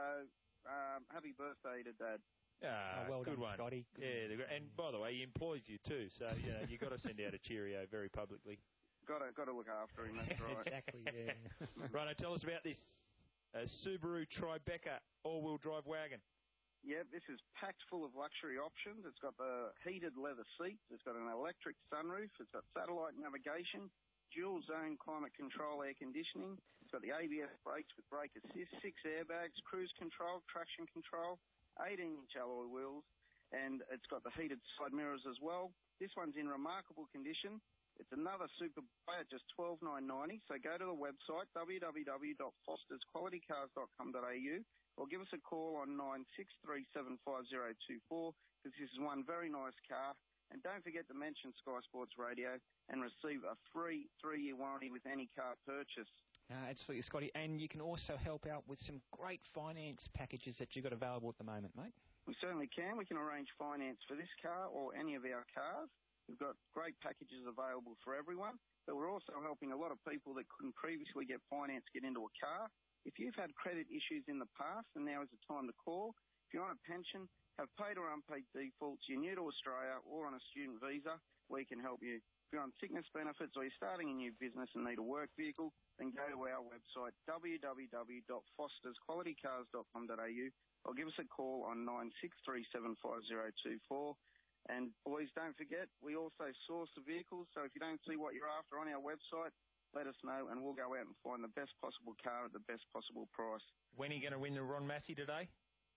um, happy birthday to Dad. Ah, oh, well good done, one. Scotty. Good yeah, one. And by the way, he employs you too, so you know, you've got to send out a cheerio very publicly. Got to, got to look after him, that's right. Exactly, yeah. Right, tell us about this uh, Subaru Tribeca all-wheel drive wagon. Yeah, this is packed full of luxury options. It's got the heated leather seats. It's got an electric sunroof. It's got satellite navigation, dual zone climate control air conditioning. It's got the A B S brakes with brake assist, six airbags, cruise control, traction control, eighteen inch alloy wheels, and it's got the heated side mirrors as well. This one's in remarkable condition. It's another super buy at just twelve thousand nine hundred dollars. So go to the website, w w w dot fosters quality cars dot com dot a u, or give us a call on nine six three seven five zero two four, because this is one very nice car. And don't forget to mention Sky Sports Radio and receive a free three-year warranty with any car purchase. Uh, absolutely, Scotty. And you can also help out with some great finance packages that you've got available at the moment, mate. We certainly can. We can arrange finance for this car or any of our cars. We've got great packages available for everyone, but we're also helping a lot of people that couldn't previously get finance get into a car. If you've had credit issues in the past, and now is the time to call. If you're on a pension, have paid or unpaid defaults, you're new to Australia or on a student visa, we can help you. If you're on sickness benefits or you're starting a new business and need a work vehicle, then go to our website, w w w dot fosters quality cars dot com dot a u, or give us a call on nine six three seven five zero two four. And boys, don't forget, we also source the vehicles, so if you don't see what you're after on our website, let us know and we'll go out and find the best possible car at the best possible price. When are you going to win the Ron Massey today?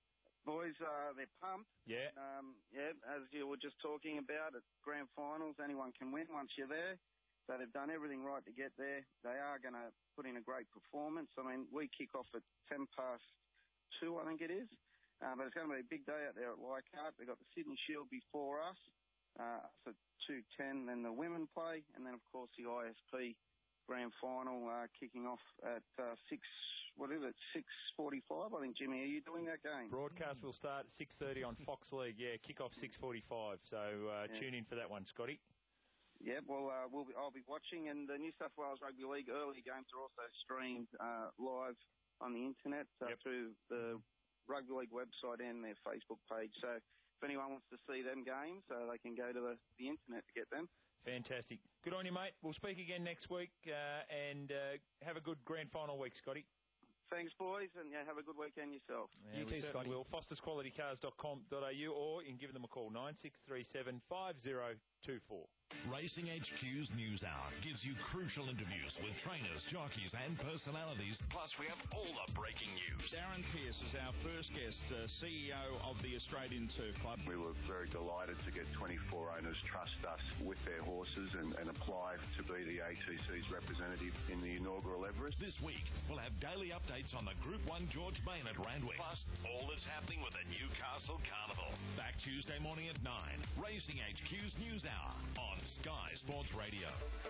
Boys, uh, they're pumped. Yeah. Um, yeah, as you were just talking about, at grand finals, anyone can win once you're there. So they've done everything right to get there. They are going to put in a great performance. I mean, we kick off at ten past two, I think it is. Uh, but it's going to be a big day out there at Leichhardt. They've got the Sydney Shield before us. Uh, so two ten, then the women play. And then, of course, the I S P grand final uh, kicking off at uh, six... What is it, six forty-five? I think, Jimmy, are you doing that game? Broadcast will start at six thirty on Fox League. Yeah, kick-off six forty-five. So uh, Yeah. tune in for that one, Scotty. Yeah, well, uh, we'll be, I'll be watching, and the New South Wales Rugby League early games are also streamed uh, live on the internet uh, Yep. through the Rugby League website and their Facebook page. So if anyone wants to see them games, uh, they can go to the, the internet to get them. Fantastic. Good on you, mate. We'll speak again next week, uh, and uh, have a good grand final week, Scotty. Thanks, boys, and yeah, have a good weekend yourself. Yeah, we certainly will. Fosters Quality Cars dot com dot a u, or you can give them a call, nine six three seven, five zero two four. Racing H Q's News Hour gives you crucial interviews with trainers, jockeys and personalities. Plus, we have all the breaking news. Darren Pearce is our first guest, uh, C E O of the Australian Turf Club. We were very delighted to get twenty-four owners trust us with their horses and, and apply to be the A T C's representative in the inaugural Everest. This week, we'll have daily updates on the Group one George Bain at Randwick. Plus, all that's happening with the Newcastle Carnival. Back Tuesday morning at nine. Racing H Q's News Hour on Sky Sports Radio.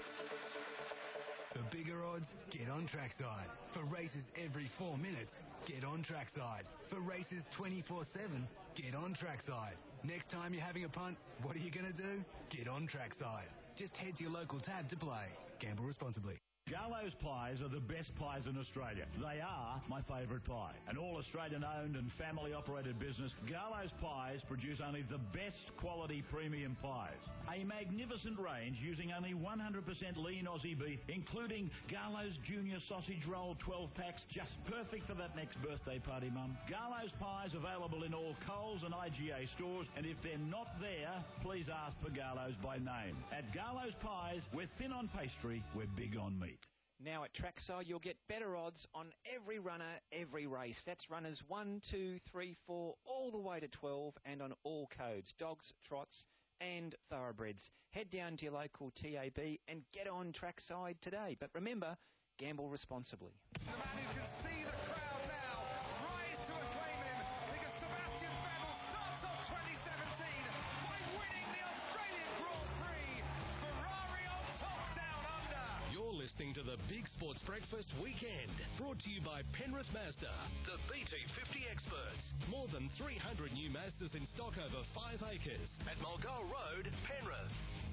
For bigger odds, get on Trackside. For races every four minutes, get on Trackside. For races twenty-four seven, get on Trackside. Next time you're having a punt, what are you going to do? Get on Trackside. Just head to your local tab to play. Gamble responsibly. Garlo's Pies are the best pies in Australia. They are my favourite pie. An all-Australian-owned and family-operated business, Garlo's Pies produce only the best quality premium pies. A magnificent range using only one hundred percent lean Aussie beef, including Garlo's Junior Sausage Roll twelve packs, just perfect for that next birthday party, Mum. Garlo's Pies available in all Coles and I G A stores, and if they're not there, please ask for Garlo's by name. At Garlo's Pies, we're thin on pastry, we're big on meat. Now at Trackside, you'll get better odds on every runner, every race. That's runners one, two, three, four, all the way to twelve, and on all codes, dogs, trots, and thoroughbreds. Head down to your local T A B and get on Trackside today. But remember, gamble responsibly. The man who can see the crowd now rise to acclaim him because Sebastian Vettel starts off twenty seventeen by winning the Australian Grand Prix. Ferrari on top down under. You're listening to the Big Sports Breakfast Weekend, brought to you by Penrith Mazda, the B T fifty experts. More than three hundred new Mazdas in stock over five acres at Mulgoa Road, Penrith.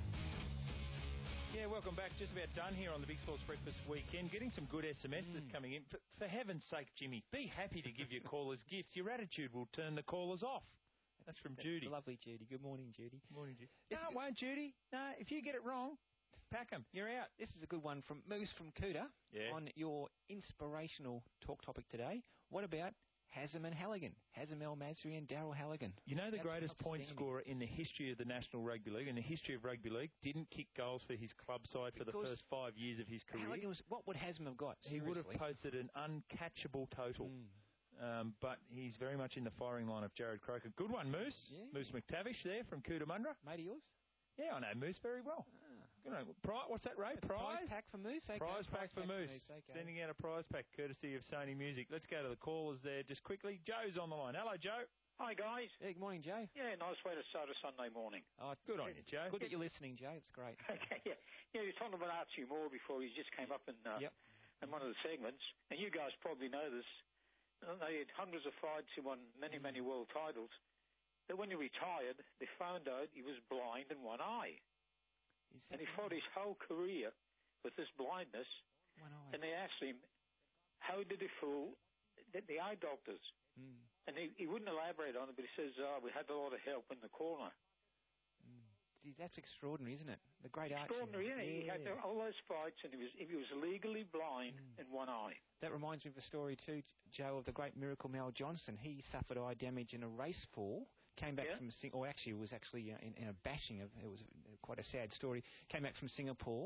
Yeah, welcome back. Just about done here on the Big Sports Breakfast Weekend. Getting some good S M S that's coming in. For, for heaven's sake, Jimmy, be happy to give your callers gifts. Your attitude will turn the callers off. That's from Judy. Lovely, Judy. Good morning, Judy. Morning, Judy. No, it won't, Judy. No, if you get it wrong, pack 'em. You're out. This is a good one from Moose from Cooter Yeah. on your inspirational talk topic today. What about Hazem and Halligan? Hazem El Masri and Daryl Halligan. You know the That's greatest point outstanding. scorer in the history of the National Rugby League, in the history of Rugby League, didn't kick goals for his club side for the Because first five years of his career. Halligan was, what would Hazem have got? He would have Seriously. posted an uncatchable total. Mm. Um, but he's very much in the firing line of Jared Croker. Good one, Moose. Yeah. Moose McTavish there from Cootamundra. Mate of yours? Yeah, I know Moose very well. Good on. Pri- what's that, Ray? That's a Prize? prize pack for Moose. Okay. Prize pack for Moose. Okay. Sending out a prize pack courtesy of Sony Music. Let's go to the callers there just quickly. Joe's on the line. Hello, Joe. Hi, guys. Yeah, good morning, Joe. Yeah, nice way to start a Sunday morning. Oh, good on you, Joe. Good that you're listening, Joe. It's great. Okay, yeah. Yeah, you're talking about Archie Moore before. He just came up in, uh, Yep. in one of the segments. And you guys probably know this. Uh, They had hundreds of fights. He won many, many world titles. But when he retired, they found out he was blind in one eye. And he fought his whole career with this blindness. One eye. And they asked him, how did he fool the, the eye doctors? Mm. And he, he wouldn't elaborate on it, but he says, oh, we had a lot of help in the corner. See, that's extraordinary, isn't it? The great Archie. Extraordinary, yeah. He had all those fights, and he was if he was legally blind in one eye. That reminds me of a story too, Joe, of the great Miracle Mel Johnson. He suffered eye damage in a race fall. Came back Yeah. from Sing- or actually it was actually uh, in, in a bashing of it was uh, quite a sad story. Came back from Singapore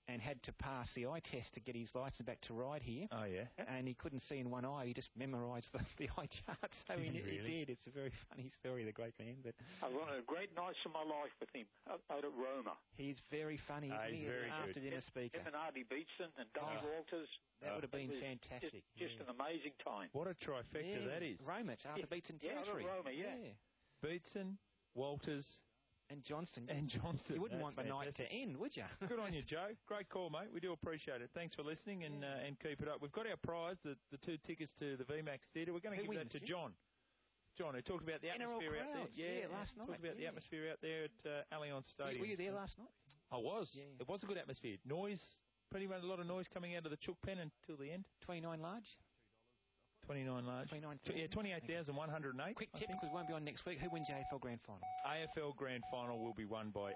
and had to pass the eye test to get his licence back to ride here. Oh, yeah? And he couldn't see in one eye. He just memorised the, the eye chart. So Did he, he really? he did. It's a very funny story, the great man. But I've had a great nights of my life with him out, out at Roma. He's very funny, isn't Ah, he? he's very After good. dinner speaker. Him and Artie Beetson and Donny Oh. Walters. That would have been It was fantastic. Just, just an amazing time. What a trifecta Yeah, that is. Roma, it's Arthur Yeah, Beetson yeah, territory. Roma, yeah. Beetson, Walters, and Johnston. And Johnston. You wouldn't That's want the night to fantastic. end, would you? Good on you, Joe. Great call, mate. We do appreciate it. Thanks for listening and uh, and keep it up. We've got our prize, the, the two tickets to the V MAX Theatre. We're going to Who give wins, that to Jim? John. John, who talked about the N R L atmosphere out there. crowds, yeah, last night, Talked about the yeah. atmosphere out there at uh, Allianz Stadium. Were you there So- last night? I was. Yeah. It was a good atmosphere. Noise, pretty much a lot of noise coming out of the Chook Pen until the end. twenty-nine large? twenty-nine large. twenty-nine Tw- yeah, twenty-eight thousand one hundred eight. Quick tip, because we won't be on next week. Who wins the A F L Grand Final? A F L Grand Final will be won by